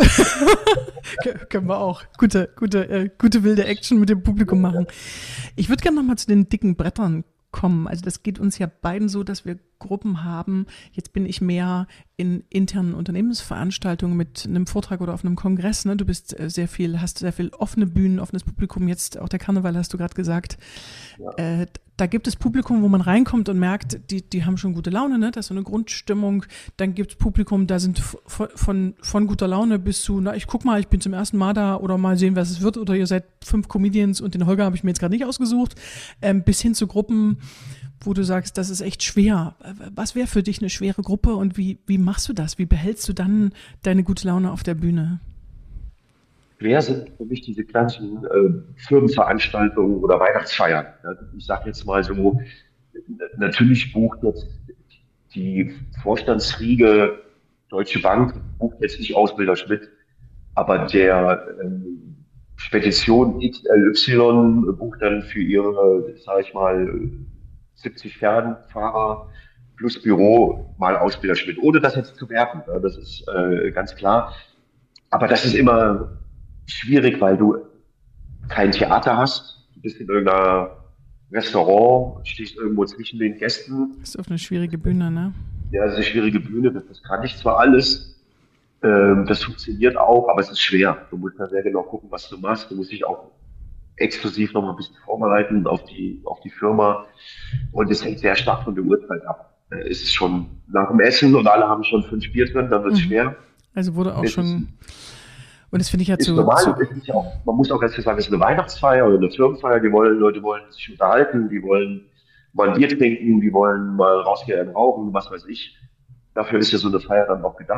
Ja. Können wir auch. Gute, gute, äh, gute wilde Action mit dem Publikum machen. Ich würde gerne nochmal zu den dicken Brettern kommen. Also das geht uns ja beiden so, dass wir Gruppen haben. Jetzt bin ich mehr in internen Unternehmensveranstaltungen mit einem Vortrag oder auf einem Kongress. Ne? Du bist sehr viel, hast sehr viel offene Bühnen, offenes Publikum. Jetzt auch der Karneval, hast du gerade gesagt. Ja. Äh, da gibt es Publikum, wo man reinkommt und merkt, die, die haben schon gute Laune, ne? Das ist so eine Grundstimmung. Dann gibt es Publikum, da sind von, von, von guter Laune bis zu, na, ich guck mal, ich bin zum ersten Mal da oder mal sehen, was es wird. Oder ihr seid fünf Comedians und den Holger habe ich mir jetzt gerade nicht ausgesucht. Ähm, bis hin zu Gruppen, wo du sagst, das ist echt schwer. Was wäre für dich eine schwere Gruppe und wie, wie machst du das? Wie behältst du dann deine gute Laune auf der Bühne? Schwer sind für mich diese klassischen äh, Firmenveranstaltungen oder Weihnachtsfeiern. Ja, ich sage jetzt mal so, natürlich bucht jetzt die Vorstandsriege Deutsche Bank, bucht jetzt nicht Ausbilder Schmidt, aber der ähm, Spedition X L Y bucht dann für ihre, sage ich mal, siebzig Fernfahrer plus Büro mal Ausbilder Schmidt, ohne das jetzt zu werten. Ja, das ist äh, ganz klar. Aber das ist immer schwierig, weil du kein Theater hast. Du bist in irgendeinem Restaurant, stehst irgendwo zwischen den Gästen. Das ist auf eine schwierige Bühne, ne? Ja, das ist eine schwierige Bühne. Das kann ich zwar alles. Ähm, das funktioniert auch, aber es ist schwer. Du musst da sehr genau gucken, was du machst. Du musst dich auch exklusiv noch mal ein bisschen vorbereiten auf die, auf die Firma. Und es hängt sehr stark von der Uhrzeit ab. Es ist schon nach dem Essen und alle haben schon fünf Bier drin, dann wird es mhm. schwer. Also wurde auch es schon... Und das finde ich ja ist zu... Normal, zu ist ja auch, man muss auch ganz klar sagen, es ist eine Weihnachtsfeier oder eine Firmenfeier. Die wollen, Leute wollen sich unterhalten, die wollen mal ein Bier trinken, die wollen mal rausgehen, rauchen, was weiß ich. Dafür ist ja so eine Feier dann auch gedacht.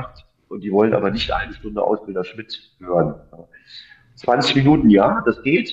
und die wollen aber nicht eine Stunde Ausbilder Schmidt hören. zwanzig Minuten, ja, das geht,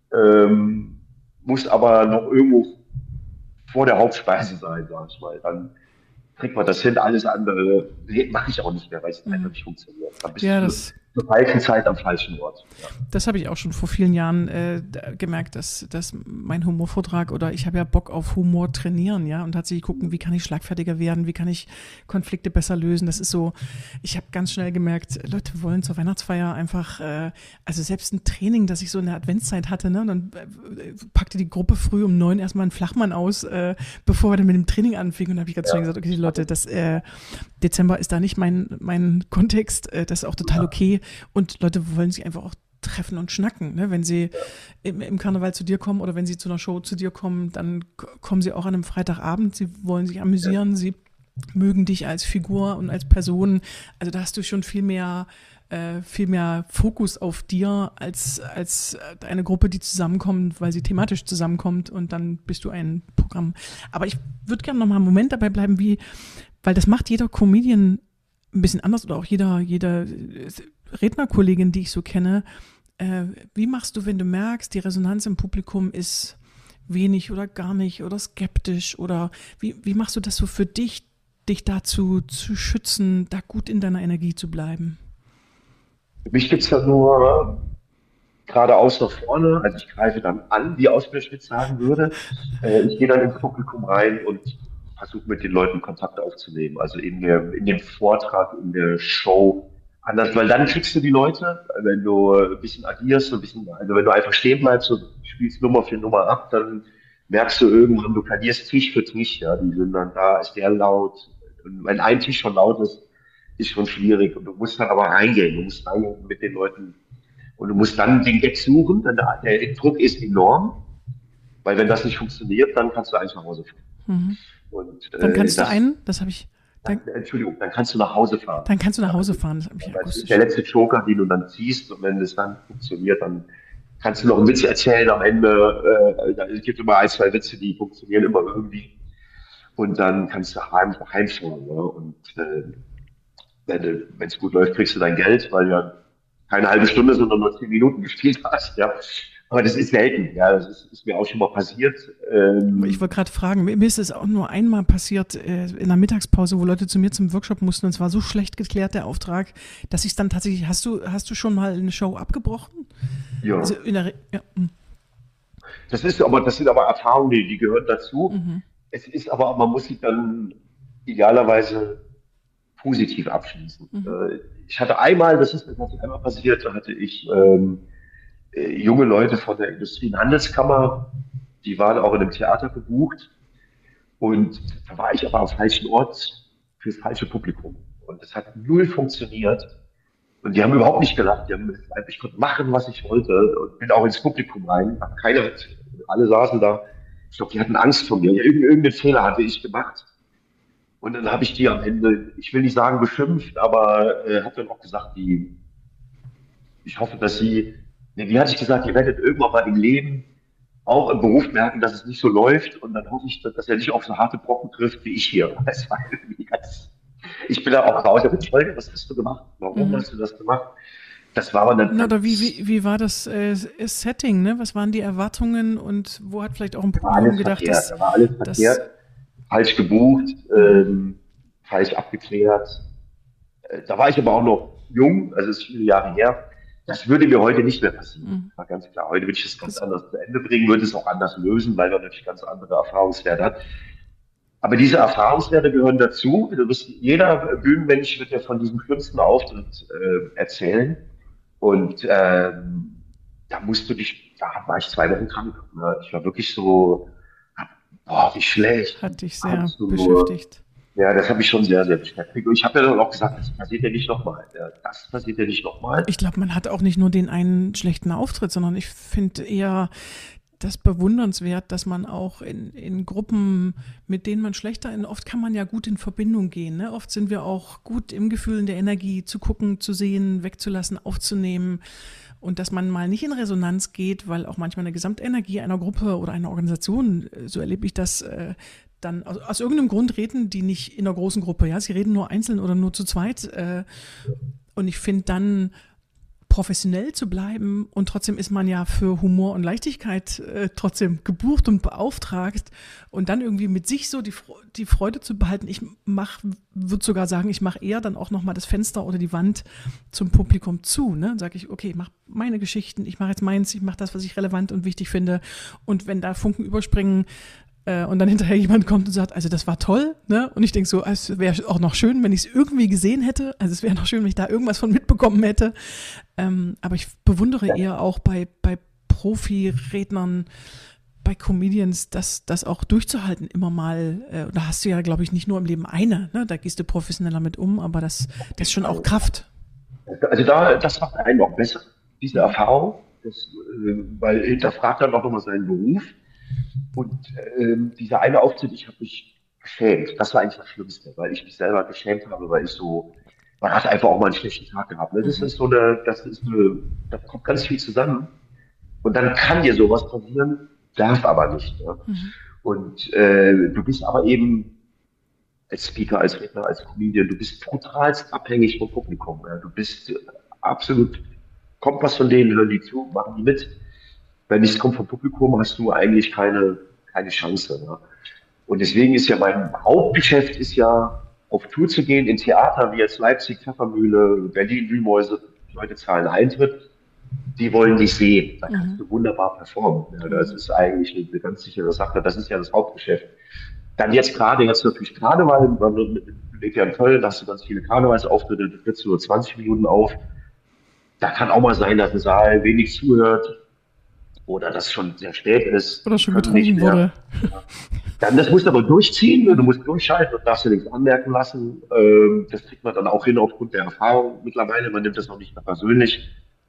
ähm, muss aber noch irgendwo vor der Hauptspeise sein, sag ich mal. Dann kriegt man das hin, alles andere mache ich auch nicht mehr, weil es einfach nicht funktioniert. Dann bist Ja, du das, zur falschen Zeit am falschen Ort. Ja. das habe ich auch schon vor vielen Jahren äh, gemerkt, dass, dass mein Humorvortrag oder ich habe ja Bock auf Humor trainieren, ja, und tatsächlich gucken, wie kann ich schlagfertiger werden, wie kann ich Konflikte besser lösen. Das ist so, ich habe ganz schnell gemerkt, Leute wollen zur Weihnachtsfeier einfach, äh, also selbst ein Training, das ich so in der Adventszeit hatte, ne, dann äh, packte die Gruppe früh um neun erstmal einen Flachmann aus, äh, bevor wir dann mit dem Training anfingen, und da habe ich ganz schnell gesagt, okay, Leute, das äh, Dezember ist da nicht mein, mein Kontext, äh, das ist auch total okay. Und Leute wollen sich einfach auch treffen und schnacken. Ne? Wenn sie im, im Karneval zu dir kommen oder wenn sie zu einer Show zu dir kommen, dann k- kommen sie auch an einem Freitagabend. Sie wollen sich amüsieren, ja. Sie mögen dich als Figur und als Person. Also da hast du schon viel mehr, äh, viel mehr Fokus auf dir als, als eine Gruppe, die zusammenkommt, weil sie thematisch zusammenkommt, und dann bist du ein Programm. Aber ich würde gerne noch mal einen Moment dabei bleiben, wie, weil das macht jeder Comedian ein bisschen anders oder auch jeder, jeder Rednerkollegin, die ich so kenne. Äh, wie machst du, wenn du merkst, die Resonanz im Publikum ist wenig oder gar nicht oder skeptisch, oder wie, wie machst du das so für dich, dich dazu zu schützen, da gut in deiner Energie zu bleiben? Für mich gibt's ja nur geradeaus nach vorne, also ich greife dann an, wie Ausbilder Schmidt sagen würde. Äh, ich gehe dann ins Publikum rein und versuche mit den Leuten Kontakt aufzunehmen, also in der, in dem Vortrag, in der Show. Anders, weil dann kriegst du die Leute, wenn du ein bisschen agierst, so ein bisschen, also wenn du einfach stehen bleibst und spielst Nummer für Nummer ab, dann merkst du irgendwann, du planierst Tisch für Tisch, ja, die sind dann da, ist der laut. Und wenn ein Tisch schon laut ist, ist schon schwierig. Und du musst dann aber reingehen, du musst reingehen mit den Leuten. Und du musst dann den Gag suchen, denn der, der Druck ist enorm, weil wenn das nicht funktioniert, dann kannst du eigentlich nach Hause fahren. Mhm. Und, äh, Dann kannst das, du einen, das habe ich, dann, dann, Entschuldigung, dann kannst du nach Hause fahren. dann kannst du nach Hause fahren, das habe ich Das ist akustisch. der letzte Joker, den du dann ziehst, und wenn das dann funktioniert, dann kannst du noch einen Witz erzählen am Ende. Äh, da- es gibt immer ein, zwei Witze, die funktionieren immer irgendwie. Und dann kannst du heim, heimfahren. Ja? Und äh, wenn es gut läuft, kriegst du dein Geld, weil du ja keine halbe Stunde, sondern nur zehn Minuten gespielt hast. Ja? Aber das ist selten. Ja, das ist, ist mir auch schon mal passiert. Ähm, Ich wollte gerade fragen, mir mir ist es auch nur einmal passiert äh, in der Mittagspause, wo Leute zu mir zum Workshop mussten, und es war so schlecht geklärt, der Auftrag, dass ich es dann tatsächlich, hast du, hast du schon mal eine Show abgebrochen? ja. Also in der, Re- ja, mm, Das ist aber, das sind aber Erfahrungen, die, die gehören dazu. mhm. Es ist aber, man muss sie dann idealerweise positiv abschließen. Äh, ich hatte einmal, das ist mir tatsächlich einmal passiert, da hatte ich ähm, äh, junge Leute von der Industrie- und Handelskammer, die waren auch in einem Theater gebucht, und da war ich aber am falschen Ort fürs falsche Publikum. Und es hat null funktioniert. Und die haben überhaupt nicht gelacht. Die haben gesagt, ich konnte machen, was ich wollte, und bin auch ins Publikum rein. Hab keine, alle saßen da. Ich glaube, die hatten Angst vor mir. Ja, irgendeinen, irgendeinen Fehler hatte ich gemacht. Und dann habe ich die am Ende, ich will nicht sagen beschimpft, aber äh, habe dann auch gesagt, die, ich hoffe, dass sie, nee, wie hatte ich gesagt, ihr werdet irgendwann mal im Leben auch im Beruf merken, dass es nicht so läuft. Und dann hoffe ich, dass er nicht auf so harte Brocken trifft wie ich hier. Das war irgendwie ganz, ich bin da auch raus. Ich habe gesagt, Holger, was hast du gemacht? Warum Mhm. hast du das gemacht? Das war aber dann. Na, oder wie, wie, wie war das äh, Setting, ne? Was waren die Erwartungen, und wo hat vielleicht auch ein Da war Publikum alles gedacht, verkehrt. dass, Da war alles dass verkehrt. Falsch gebucht, ähm, falsch abgeklärt. Äh, Da war ich aber auch noch jung, also es ist viele Jahre her. Das würde mir heute nicht mehr passieren. Mhm. War ganz klar. Heute würde ich es ganz anders zu Ende bringen, würde es auch anders lösen, weil man natürlich ganz andere Erfahrungswerte hat. Aber diese Erfahrungswerte gehören dazu. Du bist, jeder Bühnenmensch wird ja von diesem schlimmsten Auftritt äh, erzählen. Und ähm, da musst du dich, da war ich zwei Wochen krank. Ne? Ich war wirklich so, boah, wie schlecht. hat dich sehr Kannst du nur- beschäftigt. Ja, das habe ich schon sehr, sehr beschäftigt. Und ich habe ja dann auch gesagt, das passiert ja nicht nochmal. Ja, das passiert ja nicht nochmal. Ich glaube, man hat auch nicht nur den einen schlechten Auftritt, sondern ich finde eher das bewundernswert, dass man auch in, in Gruppen, mit denen man schlechter in, oft kann man ja gut in Verbindung gehen. Ne? Oft sind wir auch gut im Gefühl, in der Energie zu gucken, zu sehen, wegzulassen, aufzunehmen. Und dass man mal nicht in Resonanz geht, weil auch manchmal eine Gesamtenergie einer Gruppe oder einer Organisation, äh, so erlebe ich das, äh, dann aus, aus irgendeinem Grund reden die nicht in einer großen Gruppe, ja, sie reden nur einzeln oder nur zu zweit. Äh, und ich finde dann professionell zu bleiben und trotzdem ist man ja für Humor und Leichtigkeit äh, trotzdem gebucht und beauftragt und dann irgendwie mit sich so die, die Freude zu behalten. Ich mach, würde sogar sagen, ich mache eher dann auch nochmal das Fenster oder die Wand zum Publikum zu. Ne? Dann sage ich, okay, ich mache meine Geschichten, ich mache jetzt meins, ich mache das, was ich relevant und wichtig finde und wenn da Funken überspringen, und dann hinterher jemand kommt und sagt, also das war toll, ne? Und ich denke so, es wäre auch noch schön, wenn ich es irgendwie gesehen hätte. Also es wäre noch schön, wenn ich da irgendwas von mitbekommen hätte. Ähm, aber ich bewundere ja. eher auch bei, bei Profi-Rednern, bei Comedians, das, das auch durchzuhalten, immer mal. Äh, da hast du ja, glaube ich, nicht nur im Leben eine, ne? Da gehst du professioneller mit um, aber das, das ist schon auch Kraft. Also da, das macht einen auch besser, diese Erfahrung, das, äh, weil hinterfragt dann auch nochmal seinen Beruf. Und ähm, dieser eine Auftritt, ich habe mich geschämt. Das war eigentlich das Schlimmste, weil ich mich selber geschämt habe, weil ich so, man hat einfach auch mal einen schlechten Tag gehabt. Ne? Das ist so eine, das ist eine, da kommt ganz viel zusammen. Und dann kann dir sowas passieren, darf aber nicht. Ne? Mhm. Und äh, du bist aber eben als Speaker, als Redner, als Comedian, du bist brutalst abhängig vom Publikum. Ja? Du bist absolut, kommt was von denen, hören die zu, machen die mit. Wenn nichts kommt vom Publikum, hast du eigentlich keine, keine Chance. Ne? Und deswegen ist ja mein Hauptgeschäft ist ja, auf Tour zu gehen, in Theater wie jetzt Leipzig, Pfeffermühle, Berlin, Wühlmäuse, die Leute zahlen Eintritt, die wollen dich sehen. Da kannst du wunderbar performen. Ja, das ist eigentlich eine, eine ganz sichere Sache. Das ist ja das Hauptgeschäft. Dann jetzt gerade, jetzt natürlich Karneval, man legt ja in Köln, da hast du ganz viele Karnevalsauftritte, da trittst du nur zwanzig Minuten auf. Da kann auch mal sein, dass ein Saal wenig zuhört. Oder das schon sehr spät ist. Oder schon getrunken wurde. Dann, das musst du aber durchziehen, du musst durchschalten und darfst dir nichts anmerken lassen. Das kriegt man dann auch hin aufgrund der Erfahrung mittlerweile. Man nimmt das auch nicht mehr persönlich.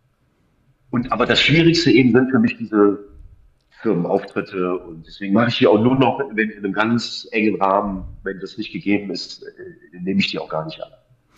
Und, aber das Schwierigste eben sind für mich diese Firmenauftritte. Und deswegen mache ich die auch nur noch wenn in einem ganz engen Rahmen. Wenn das nicht gegeben ist, nehme ich die auch gar nicht an.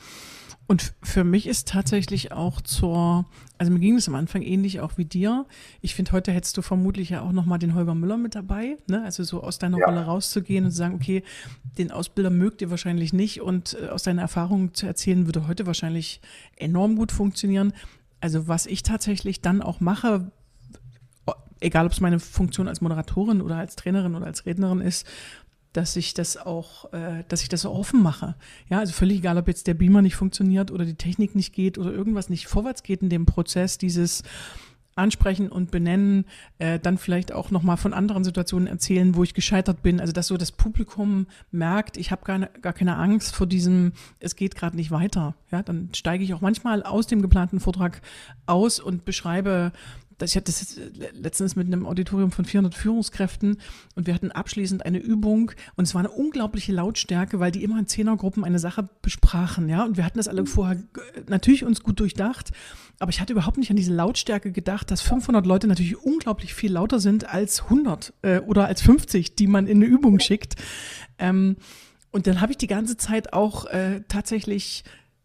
Und für mich ist tatsächlich auch zur, also mir ging es am Anfang ähnlich auch wie dir. Ich finde, heute hättest du vermutlich ja auch nochmal den Holger Müller mit dabei, ne? Also so aus deiner ja. Rolle rauszugehen und zu sagen, okay, den Ausbilder mögt ihr wahrscheinlich nicht und äh, aus deiner Erfahrung zu erzählen, würde heute wahrscheinlich enorm gut funktionieren. Also was ich tatsächlich dann auch mache, egal ob es meine Funktion als Moderatorin oder als Trainerin oder als Rednerin ist, dass ich das auch, äh, dass ich das so offen mache. Ja, also völlig egal, ob jetzt der Beamer nicht funktioniert oder die Technik nicht geht oder irgendwas nicht vorwärts geht in dem Prozess, dieses Ansprechen und Benennen, äh, dann vielleicht auch nochmal von anderen Situationen erzählen, wo ich gescheitert bin. Also dass so das Publikum merkt, ich habe gar, ne, gar keine Angst vor diesem, es geht gerade nicht weiter. Ja, dann steige ich auch manchmal aus dem geplanten Vortrag aus und beschreibe, dass ich hatte das letztens mit einem Auditorium von vierhundert Führungskräften und wir hatten abschließend eine Übung und es war eine unglaubliche Lautstärke, weil die immer in Zehnergruppen eine Sache besprachen, ja, und wir hatten das alle vorher natürlich uns gut durchdacht, aber ich hatte überhaupt nicht an diese Lautstärke gedacht, dass fünfhundert Leute natürlich unglaublich viel lauter sind als hundert äh, oder als fünfzig, die man in eine Übung schickt. Ähm, und dann habe ich die ganze Zeit auch äh, tatsächlich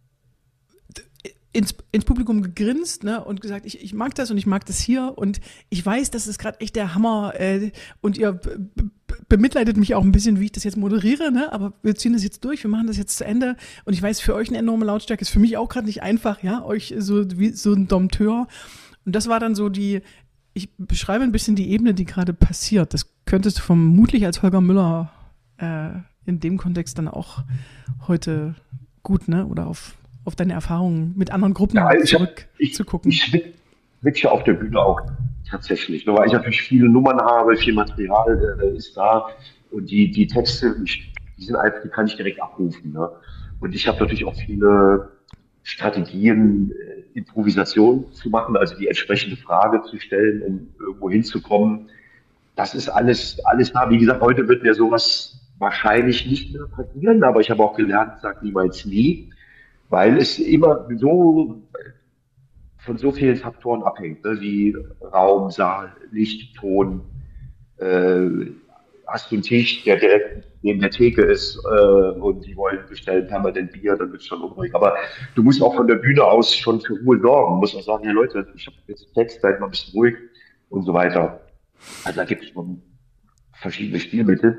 ins, ins Publikum gegrinst, ne, und gesagt, ich, ich mag das und ich mag das hier und ich weiß, das ist gerade echt der Hammer äh, und ihr b- b- bemitleidet mich auch ein bisschen, wie ich das jetzt moderiere, ne, aber wir ziehen das jetzt durch, wir machen das jetzt zu Ende und ich weiß, für euch eine enorme Lautstärke ist für mich auch gerade nicht einfach, ja, euch so wie so ein Dompteur und das war dann so die, ich beschreibe ein bisschen die Ebene, die gerade passiert, das könntest du vermutlich als Holger Müller äh, in dem Kontext dann auch heute gut, ne, oder auf auf deine Erfahrungen mit anderen Gruppen ja, zurückzugucken. Ich, ich switche auf der Bühne auch tatsächlich, weil ich natürlich viele Nummern habe, viel Material äh, ist da und die, die Texte, ich, die sind einfach, die kann ich direkt abrufen. Ne? Und ich habe natürlich auch viele Strategien, äh, Improvisation zu machen, also die entsprechende Frage zu stellen, um irgendwo hinzukommen. Das ist alles, alles da. Wie gesagt, heute wird mir sowas wahrscheinlich nicht mehr passieren, aber ich habe auch gelernt, sag niemals nie. Weil es immer so von so vielen Faktoren abhängt, ne? Wie Raum, Saal, Licht, Ton. Äh, hast du einen Tisch, der direkt neben der Theke ist äh, und die wollen bestellen permanent Bier, dann wird es schon unruhig. Aber du musst auch von der Bühne aus schon für Ruhe sorgen. Du musst auch sagen, hey Leute, ich habe jetzt einen Text, seid mal ein bisschen ruhig und so weiter. Also da gibt es schon verschiedene Stilmittel.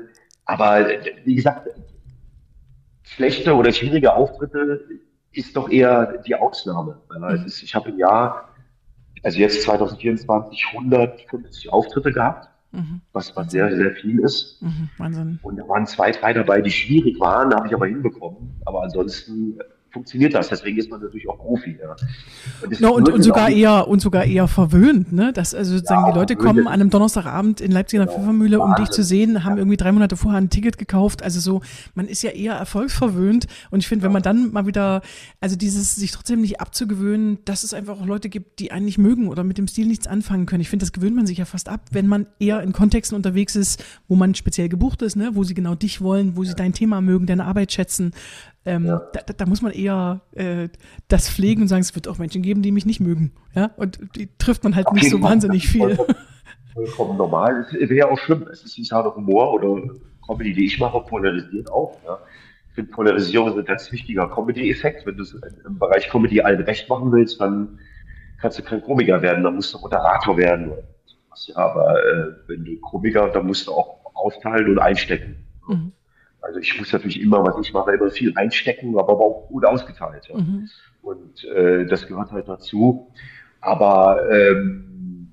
Aber wie gesagt, schlechte oder schwierige Auftritte ist doch eher die Ausnahme. Ja, es Mhm. ist, ich habe im Jahr, also jetzt zwanzig vierundzwanzig, hundertfünfzig Auftritte gehabt, Mhm. was, was Wahnsinn. sehr, sehr viel ist. Mhm. Wahnsinn. Und da waren zwei, drei dabei, die schwierig waren, habe ich aber hinbekommen. Aber ansonsten funktioniert das. Deswegen ist man natürlich auch Profi. Ja. Und No, es und, wird und jetzt auch sogar nicht, eher und sogar eher verwöhnt, ne? Dass also sozusagen ja, die Leute verwöhnt, kommen das an ist einem Donnerstagabend in Leipzig in der genau Pfeffermühle, um dich zu Wahnsinn. sehen, haben Ja, irgendwie drei Monate vorher ein Ticket gekauft. Also so, man ist ja eher erfolgsverwöhnt. Und ich finde, wenn man dann mal wieder, also dieses sich trotzdem nicht abzugewöhnen, dass es einfach auch Leute gibt, die einen nicht mögen oder mit dem Stil nichts anfangen können. Ich finde, das gewöhnt man sich ja fast ab, wenn man eher in Kontexten unterwegs ist, wo man speziell gebucht ist, ne? Wo sie genau dich wollen, wo sie dein Thema mögen, deine Arbeit schätzen. Ähm, ja. da, da da muss man eher äh, das pflegen und sagen, es wird auch Menschen geben, die mich nicht mögen. Ja? Und die trifft man halt Auf nicht jeden so Fall, das wahnsinnig ist viel. vollkommen, vollkommen normal. Es wäre ja auch schlimm. Es ist nicht harter Humor oder Comedy, die ich mache, polarisiert auch. Ja. Ich finde, Polarisierung ist ein ganz wichtiger Comedy-Effekt. Wenn du es im Bereich Comedy allen recht machen willst, dann kannst du kein Komiker werden, dann musst du Moderator werden. Oder was. Ja, aber äh, wenn du Komiker, dann musst du auch austeilen und einstecken. Mhm. Also ich muss natürlich immer, was ich mache, immer viel einstecken, aber auch gut ausgeteilt. Ja. Mhm. Und äh, das gehört halt dazu. Aber ähm,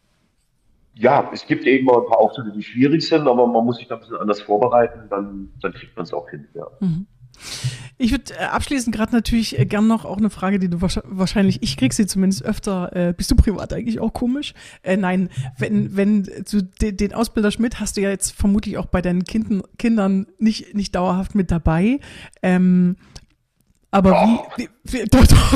ja, es gibt eben mal ein paar Auftritte, die schwierig sind, aber man muss sich da ein bisschen anders vorbereiten, dann, dann kriegt man es auch hin. Ja. Mhm. Ich würde äh, abschließend gerade natürlich äh, gern noch auch eine Frage, die du wahrsch- wahrscheinlich, ich krieg sie zumindest öfter, äh, bist du privat eigentlich auch komisch? Äh, nein, wenn, wenn du de, den Ausbilder Schmidt hast du ja jetzt vermutlich auch bei deinen Kinden, Kindern nicht, nicht dauerhaft mit dabei. Ähm, aber wie, wie, wie doch, doch.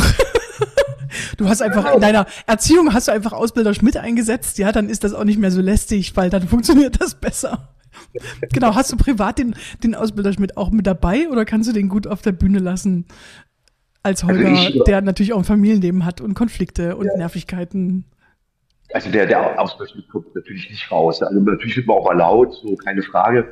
Du hast einfach in deiner Erziehung hast du einfach Ausbilder Schmidt eingesetzt, ja, dann ist das auch nicht mehr so lästig, weil dann funktioniert das besser. Genau, hast du privat den, den Ausbilder Schmidt auch mit dabei oder kannst du den gut auf der Bühne lassen als Also Holger, ich, der natürlich auch ein Familienleben hat und Konflikte und ja, Nervigkeiten? also der, der Ausbildungsmitglied kommt natürlich nicht raus. Also natürlich wird man auch mal laut, so keine Frage.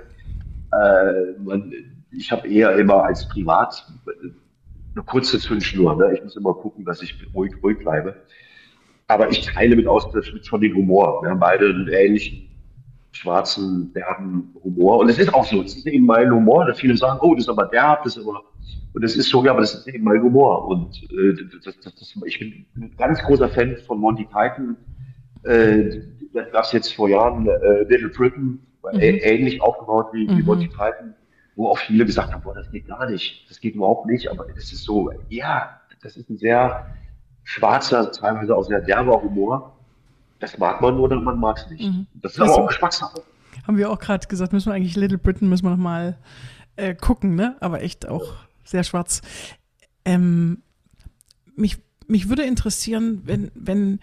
Äh, man, ich habe eher immer als Privat eine kurze Zündschnur. Ne? Ich muss immer gucken, dass ich ruhig, ruhig bleibe. Aber ich teile mit Ausbilder Schmidt schon den Humor. Wir haben beide einen ähnlichen schwarzen, derben Humor. Und es ist auch so, es ist eben mein Humor. Da viele sagen, oh, das ist aber derb, das ist aber. Und es ist so, ja, aber das ist eben mein Humor. Und äh, das, das, das, ich bin ein ganz großer Fan von Monty Python. Äh, da gab es jetzt vor Jahren äh, Little Britain, war ä- Mhm. ähnlich aufgebaut wie, wie Monty Mhm. Python, wo auch viele gesagt haben, boah, das geht gar nicht, das geht überhaupt nicht. Aber es ist so, ja, das ist ein sehr schwarzer, teilweise auch sehr derber Humor. Das mag man oder man mag es nicht. Mhm. Das ist aber Hast auch du, Geschmackssache. haben wir auch gerade gesagt, müssen wir eigentlich Little Britain, müssen wir noch mal äh, gucken, ne? Aber echt auch sehr schwarz. Ähm, mich, mich würde interessieren, wenn, wenn,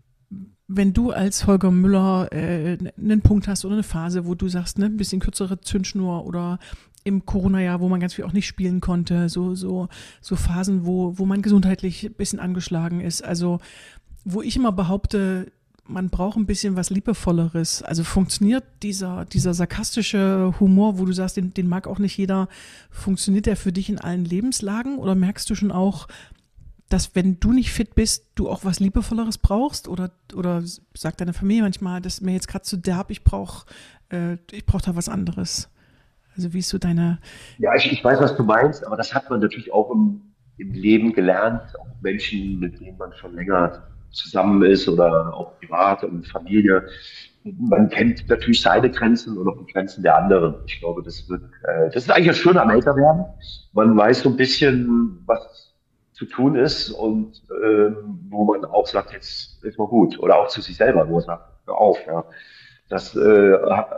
wenn du als Holger Müller äh, einen Punkt hast oder eine Phase, wo du sagst, ne, ein bisschen kürzere Zündschnur oder im Corona-Jahr, wo man ganz viel auch nicht spielen konnte, so, so, so Phasen, wo, wo man gesundheitlich ein bisschen angeschlagen ist. Also, wo ich immer behaupte, man braucht ein bisschen was Liebevolleres. Also funktioniert dieser, dieser sarkastische Humor, wo du sagst, den, den mag auch nicht jeder, funktioniert der für dich in allen Lebenslagen oder merkst du schon auch, dass wenn du nicht fit bist, du auch was Liebevolleres brauchst? Oder, oder sagt deine Familie manchmal, das ist mir jetzt gerade zu derb, ich brauche äh, ich brauch da was anderes? Also wie ist so deine... Ja, ich, ich weiß, was du meinst, aber das hat man natürlich auch im, im Leben gelernt. Auch Menschen, mit denen man schon länger zusammen ist oder auch privat und Familie. Man kennt natürlich seine Grenzen und auch die Grenzen der anderen. Ich glaube, das wird, äh, das ist eigentlich das Schöne am Älterwerden. Man weiß so ein bisschen, was zu tun ist und ähm, wo man auch sagt, jetzt ist mal gut. Oder auch zu sich selber, wo man sagt, hör auf. Ja. Das äh,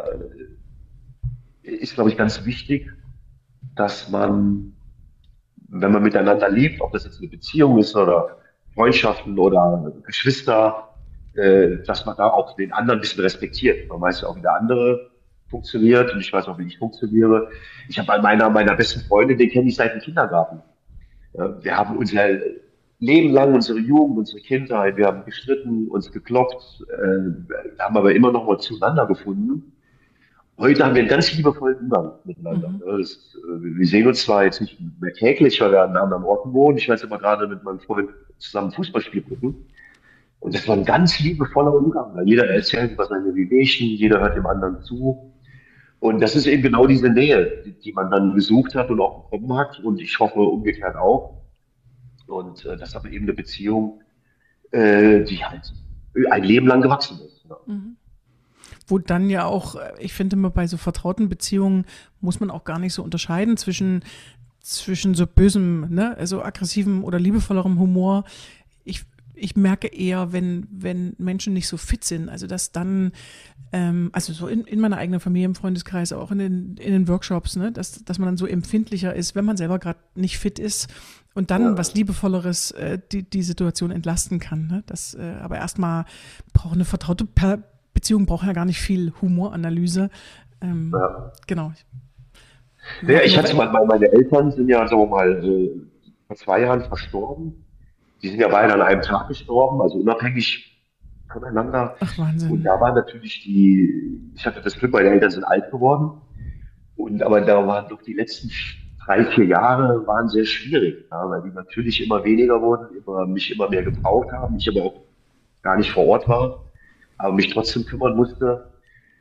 ist, glaube ich, ganz wichtig, dass man, wenn man miteinander lebt, ob das jetzt eine Beziehung ist oder Freundschaften oder Geschwister, äh, dass man da auch den anderen ein bisschen respektiert. Man weiß ja auch, wie der andere funktioniert und ich weiß auch, wie ich funktioniere. Ich habe bei meiner, meiner besten Freundin, den kenne ich seit dem Kindergarten. Ja, wir haben unser Leben lang, unsere Jugend, unsere Kindheit, wir haben gestritten, uns gekloppt, äh, haben aber immer noch mal zueinander gefunden. Heute haben wir einen ganz liebevollen Umgang miteinander. Mhm. Ja, das, äh, wir sehen uns zwar jetzt nicht mehr täglich, weil wir an anderen Orten wohnen. Ich weiß aber gerade mit meinem Freund zusammen Fußballspiel gucken. Und das war ein ganz liebevoller Umgang. Weil jeder erzählt über seine Wehwehchen, jeder hört dem anderen zu. Und das ist eben genau diese Nähe, die, die man dann gesucht hat und auch bekommen hat. Und ich hoffe umgekehrt auch. Und äh, das ist aber eben eine Beziehung, äh, die halt ein Leben lang gewachsen ist. Ja. Mhm. Wo dann ja auch, äh, ich finde immer bei so vertrauten Beziehungen muss man auch gar nicht so unterscheiden zwischen, zwischen so bösem, ne, also aggressivem oder liebevollerem Humor. Ich, ich merke eher, wenn, wenn Menschen nicht so fit sind, also dass dann, ähm, also so in, in meiner eigenen Familie, im Freundeskreis, auch in den, in den Workshops, ne, dass, dass man dann so empfindlicher ist, wenn man selber gerade nicht fit ist und dann Ja. was Liebevolleres äh, die, die Situation entlasten kann. Ne? Das, äh, aber erstmal braucht eine vertraute per Beziehung braucht ja gar nicht viel Humoranalyse. Ähm, Ja. Genau. Ja, ich hatte mal, meine Eltern sind ja so mal äh, vor zwei Jahren verstorben. Die sind ja beide an einem Tag gestorben, also unabhängig voneinander. Ach, Und Wahnsinn. da war natürlich die, ich hatte das Glück, meine Eltern sind alt geworden. Und aber da waren doch die letzten drei, vier Jahre waren sehr schwierig, ja, weil die natürlich immer weniger wurden, immer, mich immer mehr gebraucht haben, ich aber auch gar nicht vor Ort war, aber mich trotzdem kümmern musste.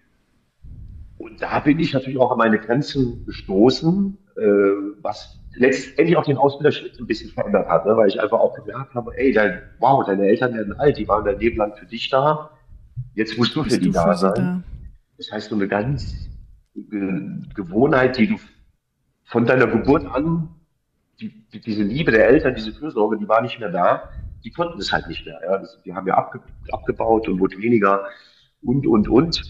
Und da bin ich natürlich auch an meine Grenzen gestoßen, äh, was letztendlich auch den Ausbilderschritt ein bisschen verändert hat, ne? Weil ich einfach auch gemerkt habe, ey, dein, wow, deine Eltern werden alt, die waren dein Leben lang für dich da, jetzt musst du für Bist die du da für sie sein. da? Das heißt, so eine ganz Ge Gewohnheit, die du von deiner Geburt an, die, die, diese Liebe der Eltern, diese Fürsorge, die war nicht mehr da, die konnten es halt nicht mehr. Ja? Das, die haben ja abge, abgebaut und wurde weniger und, und, und.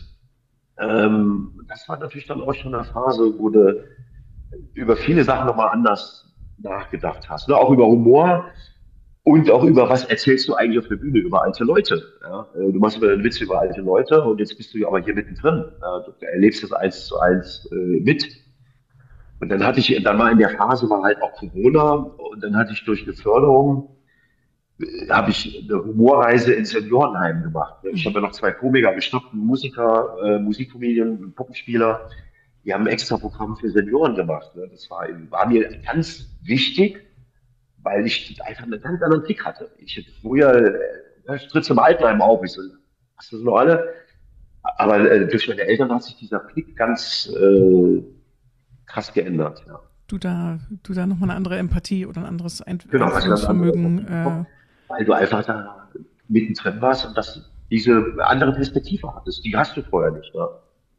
Ähm, das war natürlich dann auch schon eine Phase, wo du über viele Sachen nochmal anders nachgedacht hast. Ne? Auch über Humor und auch über was erzählst du eigentlich auf der Bühne über alte Leute. Ja? Äh, Du machst immer einen Witz über alte Leute und jetzt bist du ja aber hier mittendrin. Ja? Du erlebst das eins zu eins äh, mit. Und dann hatte ich, dann mal in der Phase war halt auch Corona und dann hatte ich durch eine Förderung, äh, habe ich eine Humorreise ins Seniorenheim gemacht. Ich habe ja noch zwei Komiker geschnappt, einen Musiker, äh, Musikkomedien, einen Puppenspieler. Die haben ein extra Programm für Senioren gemacht. Ne? Das war, war mir ganz wichtig, weil ich einfach einen ganz anderen Blick hatte. Ich hätte früher, äh, ich tritt zum Altenheim auf, ich so, hast du das noch alle? Aber äh, durch meine Eltern hat sich dieser Blick ganz äh, krass geändert. Ja. Du da, du da nochmal eine andere Empathie oder ein anderes Ein Genau, also ganz Einfühlungsvermögen. andere, Äh, weil du einfach da mittendrin warst und das, diese andere Perspektive hattest. Die hast du vorher nicht. Ja.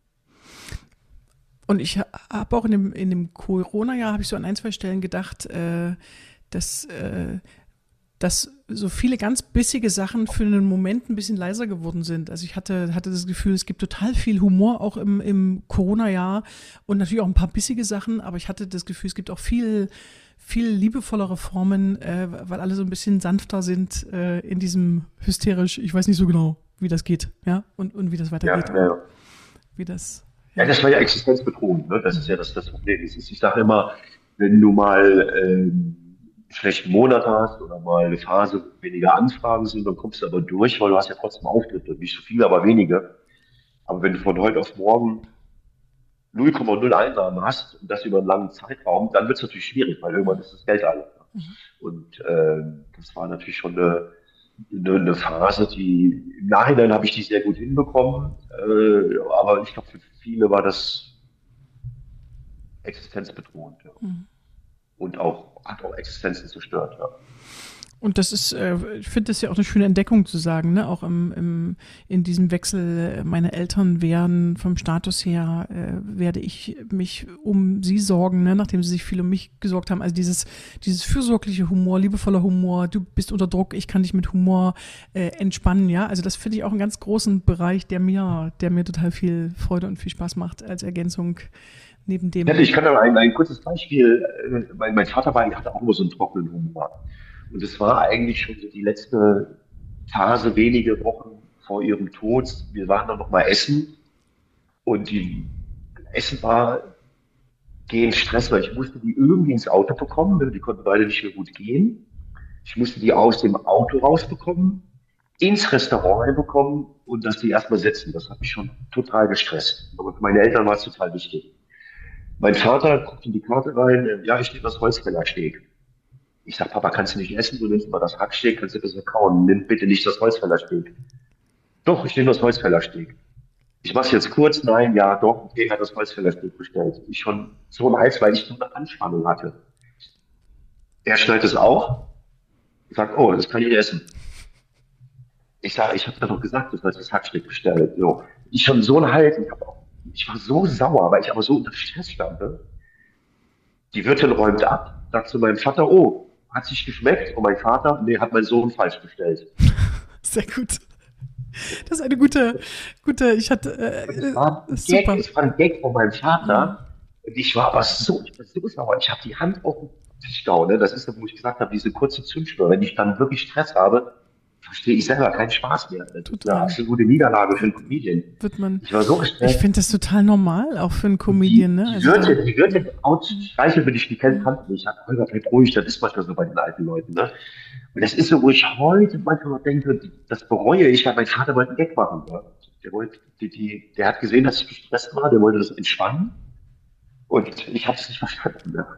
und ich habe auch in dem, in dem Corona-Jahr, habe ich so an ein, zwei Stellen gedacht, äh, dass, äh, dass so viele ganz bissige Sachen für einen Moment ein bisschen leiser geworden sind. Also ich hatte, hatte das Gefühl, es gibt total viel Humor auch im, im Corona-Jahr und natürlich auch ein paar bissige Sachen, aber ich hatte das Gefühl, es gibt auch viel, viel liebevollere Formen, äh, weil alle so ein bisschen sanfter sind äh, in diesem hysterisch, ich weiß nicht so genau, wie das geht, ja, und, und wie das Ja, weitergeht. ja. Wie das, Ja, das war ja existenzbedrohend. Ne? Das ist ja das, das Problem. Es ist- Ich sage immer, wenn du mal ähm, einen schlechten Monat hast oder mal eine Phase, wo weniger Anfragen sind, dann kommst du aber durch, weil du hast ja trotzdem Auftritte. Nicht so viele, aber wenige. Aber wenn du von heute auf morgen null Komma null Einnahmen hast und das über einen langen Zeitraum, dann wird es natürlich schwierig, weil irgendwann ist das Geld alle. Und ähm, das war natürlich schon eine, eine, eine Phase, die im Nachhinein habe ich die sehr gut hinbekommen. Äh, aber ich glaube, für viele war das existenzbedrohend. Ja. Und auch, hat auch Existenzen zerstört. Ja. Und das ist, äh, ich finde das ja auch eine schöne Entdeckung zu sagen, ne? Auch im, im, in diesem Wechsel, äh, meine Eltern werden vom Status her, äh, werde ich mich um sie sorgen, ne? Nachdem sie sich viel um mich gesorgt haben. Also dieses, dieses fürsorgliche Humor, liebevoller Humor, du bist unter Druck, ich kann dich mit Humor äh, entspannen, ja. Also das finde ich auch einen ganz großen Bereich, der mir, der mir total viel Freude und viel Spaß macht als Ergänzung neben dem. Ja, ich kann da ein, ein kurzes Beispiel, äh, mein, mein Vater war, hatte auch immer so einen trockenen Humor. Und es war eigentlich schon so die letzte Phase, wenige Wochen vor ihrem Tod. Wir waren dann noch mal essen und die Essen war gehen Stress, weil ich musste die irgendwie ins Auto bekommen. Die konnten beide nicht mehr gut gehen. Ich musste die aus dem Auto rausbekommen, ins Restaurant reinbekommen und dass die erstmal sitzen. Das hat mich schon total gestresst. Aber für meine Eltern war es total wichtig. Mein Vater guckt in die Karte rein, äh, ja, ich stehe das Holzfällersteak. Ich sag, Papa, kannst du nicht essen? Du nimmst mal das Hacksteak, kannst du das kauen. Nimm bitte nicht das Holzfällersteak. Doch, ich nehme das Holzfällersteak. Ich mache es jetzt kurz, nein, ja, doch, okay, er hat das Holzfällerstück bestellt. Ich schon so ein Hals, weil ich so eine Anspannung hatte. Er schneidet es auch, sagt, oh, das kann ich essen. Ich sage, ich habe doch gesagt, du sollst das Hackstück bestellen. So. Ich schon so ein Hals, ich, hab auch, ich war so sauer, weil ich aber so unter Stress stand. Ne? Die Wirtin räumt ab, sagt zu meinem Vater, oh, hat sich geschmeckt? Und mein Vater, nee, hat mein Sohn falsch bestellt. Sehr gut. Das ist eine gute, gute, ich hatte, äh, Es war ein Gag, super. es war ein Gag von meinem Vater. Und ich war aber so, ich war so sauer. Ich habe die Hand auf den Tisch gehauen. Ne? Das ist, wo ich gesagt habe, diese kurze Zündschnur. Wenn ich dann wirklich Stress habe, verstehe ich selber keinen Spaß mehr. Das ist Total. eine absolute Niederlage für einen Comedian. Wird man, Ich war so ich gestresst. finde das total normal, auch für einen Die, Comedian, ne? die Also da, Wirtin, die Wirtin ausstreichen, wenn ich die kennt, kannte mich. Ich habe Holger, bleib ruhig, das ist manchmal so bei den alten Leuten. Ne? Und das ist so, wo ich heute manchmal denke, das bereue ich, weil mein Vater wollte einen Gag machen. Ne? Der, wollte, die, die, der hat gesehen, dass ich gestresst war, der wollte das entspannen. Und ich habe es nicht verstanden. Ne?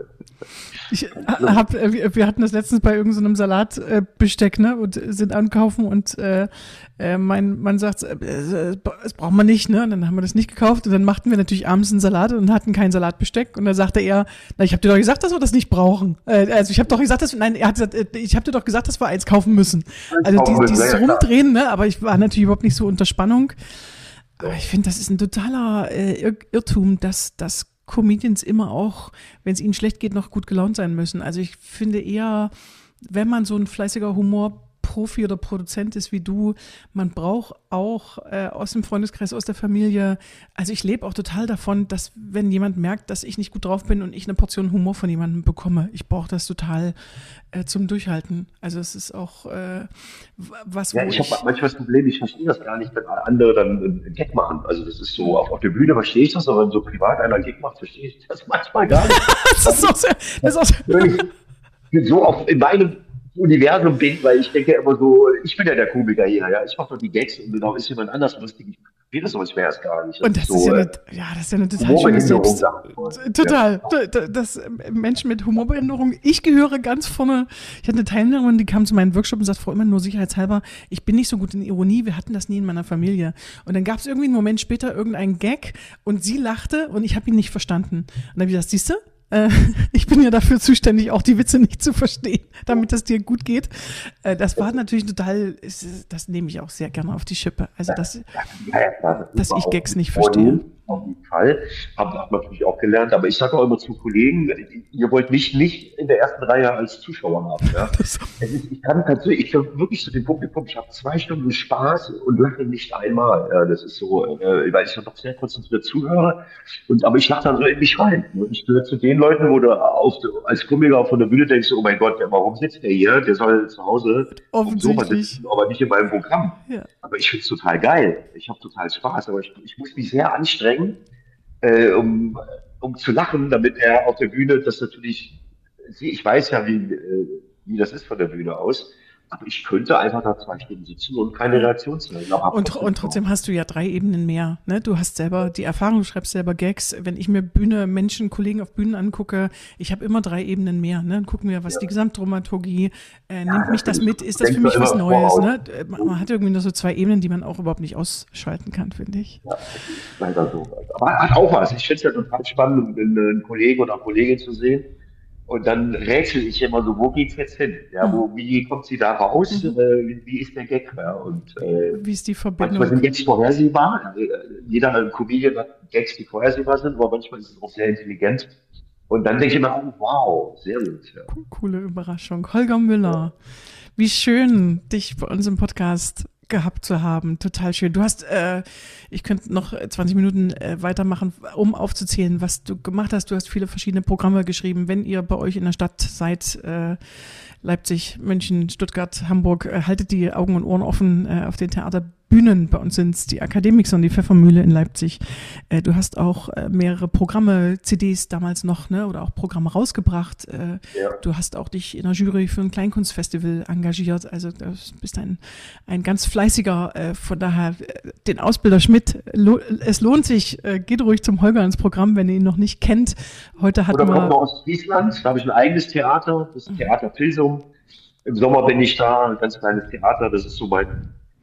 ich hab, äh, wir wir hatten das letztens bei irgendeinem Salatbesteck, ne, und sind ankaufen und äh, äh, mein Mann sagt, äh, äh, das braucht man nicht, ne, und dann haben wir das nicht gekauft und dann machten wir natürlich abends einen Salat und hatten kein Salatbesteck und dann sagte er, na, ich habe dir doch gesagt, dass wir das nicht brauchen. Äh, also ich habe doch gesagt, dass, nein, er hat gesagt, äh, ich habe dir doch gesagt, dass wir eins kaufen müssen. Also Kaufen die, müssen, dieses ja, klar. Rumdrehen, ne, aber ich war natürlich überhaupt nicht so unter Spannung. Aber ich finde, das ist ein totaler äh, Ir Irrtum, dass, dass Comedians immer auch, wenn es ihnen schlecht geht, noch gut gelaunt sein müssen. Also ich finde eher, wenn man so ein fleißiger Humorprofi oder Produzent ist wie du, man braucht auch äh, aus dem Freundeskreis, aus der Familie, also ich lebe auch total davon, dass wenn jemand merkt, dass ich nicht gut drauf bin und ich eine Portion Humor von jemandem bekomme, ich brauche das total äh, zum Durchhalten. Also es ist auch äh, was, wo Ja, ich ich... habe manchmal das Problem, ich verstehe das gar nicht, wenn andere dann einen Gag machen. Also das ist so, auf, auf der Bühne verstehe ich das, aber wenn so privat einer einen Gag macht, verstehe ich das manchmal gar nicht. das ist auch sehr, das ist auch sehr, Wenn ich so auf, in meinem Universum bin, weil ich denke immer so, ich bin ja der Komiker hier, ja, ich mache doch die Gags und genau ist jemand anders lustig. Ich will das sonst wäre es gar nicht. und das so, ist ja äh, eine, ja, das ist ja eine total schöne Humorbehinderung, Selbst. sag ich mal. Total. D- d- Das äh, Menschen mit Humorbehinderung. Ich gehöre ganz vorne. Ich hatte eine Teilnehmerin, die kam zu meinem Workshop und sagt, Frau Immer, nur sicherheitshalber, ich bin nicht so gut in Ironie, wir hatten das nie in meiner Familie. Und dann gab es irgendwie einen Moment später irgendeinen Gag und sie lachte und ich habe ihn nicht verstanden. Und dann habe ich gesagt, siehst du? Äh, Ich bin ja dafür zuständig, auch die Witze nicht zu verstehen, damit es dir gut geht. Äh, Das war natürlich total, ist- das nehme ich auch sehr gerne auf die Schippe. Also das, Ja, ja, klar, das dass war ich auch Gags nicht Ironie, verstehe. auf jeden Fall. Habe hab natürlich auch gelernt, aber ich sage auch immer zu Kollegen, ihr wollt mich nicht in der ersten Reihe als Zuschauer haben. Ja? Das, Es ist, ich kann tatsächlich, ich höre wirklich zu dem Publikum, ich habe zwei Stunden Spaß und lache nicht einmal. Ja, das ist so, äh, weil ich dann doch sehr konzentriert zuhöre. Und, aber ich lache dann so in mich rein. Und ich gehöre zu den Leuten, wo du auf, als Komiker auf der Bühne denkst, oh mein Gott, ja, warum sitzt der hier? Der soll zu Hause auf dem Sofa offensichtlich. sitzen, aber nicht in meinem Programm. Ja. Aber ich finde es total geil. Ich habe total Spaß, aber ich, ich muss mich sehr anstrengen, äh, um, um zu lachen, damit er auf der Bühne das natürlich, ich weiß ja, wie, äh, wie das ist von der Bühne aus, aber ich könnte einfach da zwei Stunden sitzen und keine Reaktion zeigen. Aber Und, und trotzdem hast du ja drei Ebenen mehr. Ne? Du hast selber die Erfahrung, du schreibst selber Gags. Wenn ich mir Bühne, Menschen, Kollegen auf Bühnen angucke, ich habe immer drei Ebenen mehr. Ne? Dann gucken wir, was die Gesamtdramaturgie, äh, nimmt mich das mit, ist das für mich was Neues? Ne? Man man hat irgendwie nur so zwei Ebenen, die man auch überhaupt nicht ausschalten kann, finde ich. Ja, das ist leider so. Aber hat auch was. Ich finde es ja total spannend, einen Kollegen oder Kollegin zu sehen. Und dann rätsel ich immer so, wo geht's jetzt hin? Ja, wo, wie kommt sie da raus? Mhm. Äh, wie, wie ist der Gag? Ja, und äh, Wie ist die manchmal Verbindung? sind Gags vorhersehbar. Äh, Jeder Comedian hat Gags, die vorhersehbar sind, aber manchmal ist es auch sehr intelligent. Und dann denke ich immer, oh, wow, sehr gut. Ja. Coole Überraschung. Holger Müller, wie schön, dich bei uns im Podcast gehabt zu haben. Total schön. Du hast, äh, ich könnte noch zwanzig Minuten äh, weitermachen, um aufzuzählen, was du gemacht hast. Du hast viele verschiedene Programme geschrieben. Wenn ihr bei euch in der Stadt seid, äh, Leipzig, München, Stuttgart, Hamburg, äh, haltet die Augen und Ohren offen äh, auf den Theaterbühnen. Bei uns sind es die Akademiker und die Pfeffermühle in Leipzig. Äh, du hast auch äh, mehrere Programme, C Ds damals noch, ne, oder auch Programme rausgebracht. Äh, Ja. Du hast auch dich in der Jury für ein Kleinkunstfestival engagiert. Also du bist ein, ein ganz fleißiger, äh, von daher äh, den Ausbilder Schmidt. Lo es lohnt sich, äh, geht ruhig zum Holger ins Programm, wenn ihr ihn noch nicht kennt. Heute hatten Oder kommt wir... noch aus Friesland, da habe ich ein eigenes Theater, das Theater Pilsum. Im Sommer bin ich da, ein ganz kleines Theater, das ist so mein,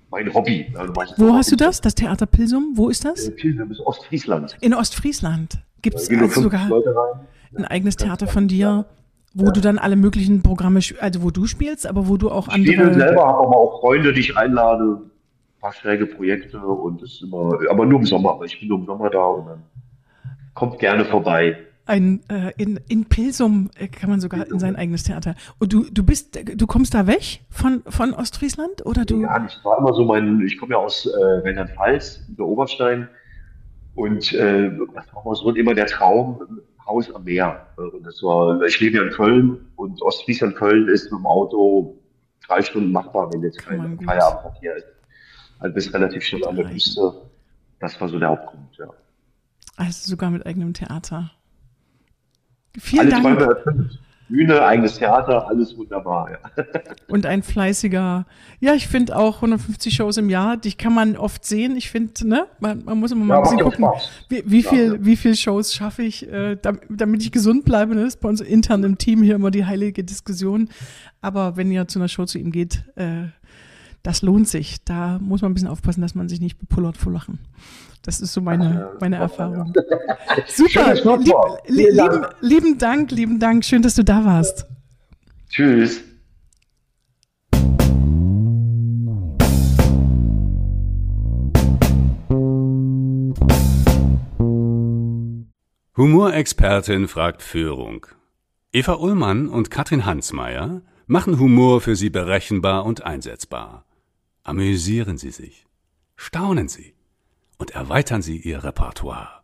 mein Hobby. Also Wo hast du das? Das Theater Pilsum? Wo ist das? Pilsum ist Ostfriesland. In Ostfriesland. Gibt es Da gehen nur also fünfzig sogar Leute rein. ein eigenes Theater von dir, wo du dann alle möglichen Programme, sp- also wo du spielst, aber wo du auch Ich spiele andere... selber, habe aber auch Freunde, die ich einlade, ein paar schräge Projekte und das ist immer, aber nur im Sommer, weil ich bin nur im Sommer da und dann kommt gerne vorbei. Ein, äh, in, in Pilsum äh, kann man sogar in sein eigenes Theater. Und du, du bist, du kommst da weg von, von Ostfriesland? Oder du? Gar nicht. War immer so mein, ich komme ja aus äh, Rheinland-Pfalz, der Oberstein und äh, das war immer so immer der Traum, Haus am Meer. Und das war, ich lebe ja in Köln und Ostfriesland Köln ist mit dem Auto drei Stunden machbar, wenn jetzt Kann man kein gut Feierabendverkehr ist. Also bist relativ schnell an der erreichen. Küste. Das war so der Hauptgrund, ja. Also sogar mit eigenem Theater. Vielen Alle Träume Dank. erfüllt. Bühne, eigenes Theater, alles wunderbar, ja. Und ein fleißiger, ja, ich finde auch hundertfünfzig Shows im Jahr, die kann man oft sehen. Ich finde, ne, man, man muss immer mal Ja, ein bisschen macht auch gucken, Spaß. wie, wie Ja, viel, ja. wie viel Shows schaffe ich, äh, damit, damit ich gesund bleibe. Ne? Das ist bei uns intern im Team hier immer die heilige Diskussion. Aber wenn ihr zu einer Show zu ihm geht, äh, das lohnt sich. Da muss man ein bisschen aufpassen, dass man sich nicht bepullert vor Lachen. Das ist so meine, meine Erfahrung. Super, Schönes Schlusswort. lieb, li, Vielen lieben, Dank. lieben Dank, lieben Dank. Schön, dass du da warst. Tschüss. Humorexpertin fragt Führung. Eva Ullmann und Katrin Hansmeier machen Humor für Sie berechenbar und einsetzbar. Amüsieren Sie sich, staunen Sie und erweitern Sie Ihr Repertoire.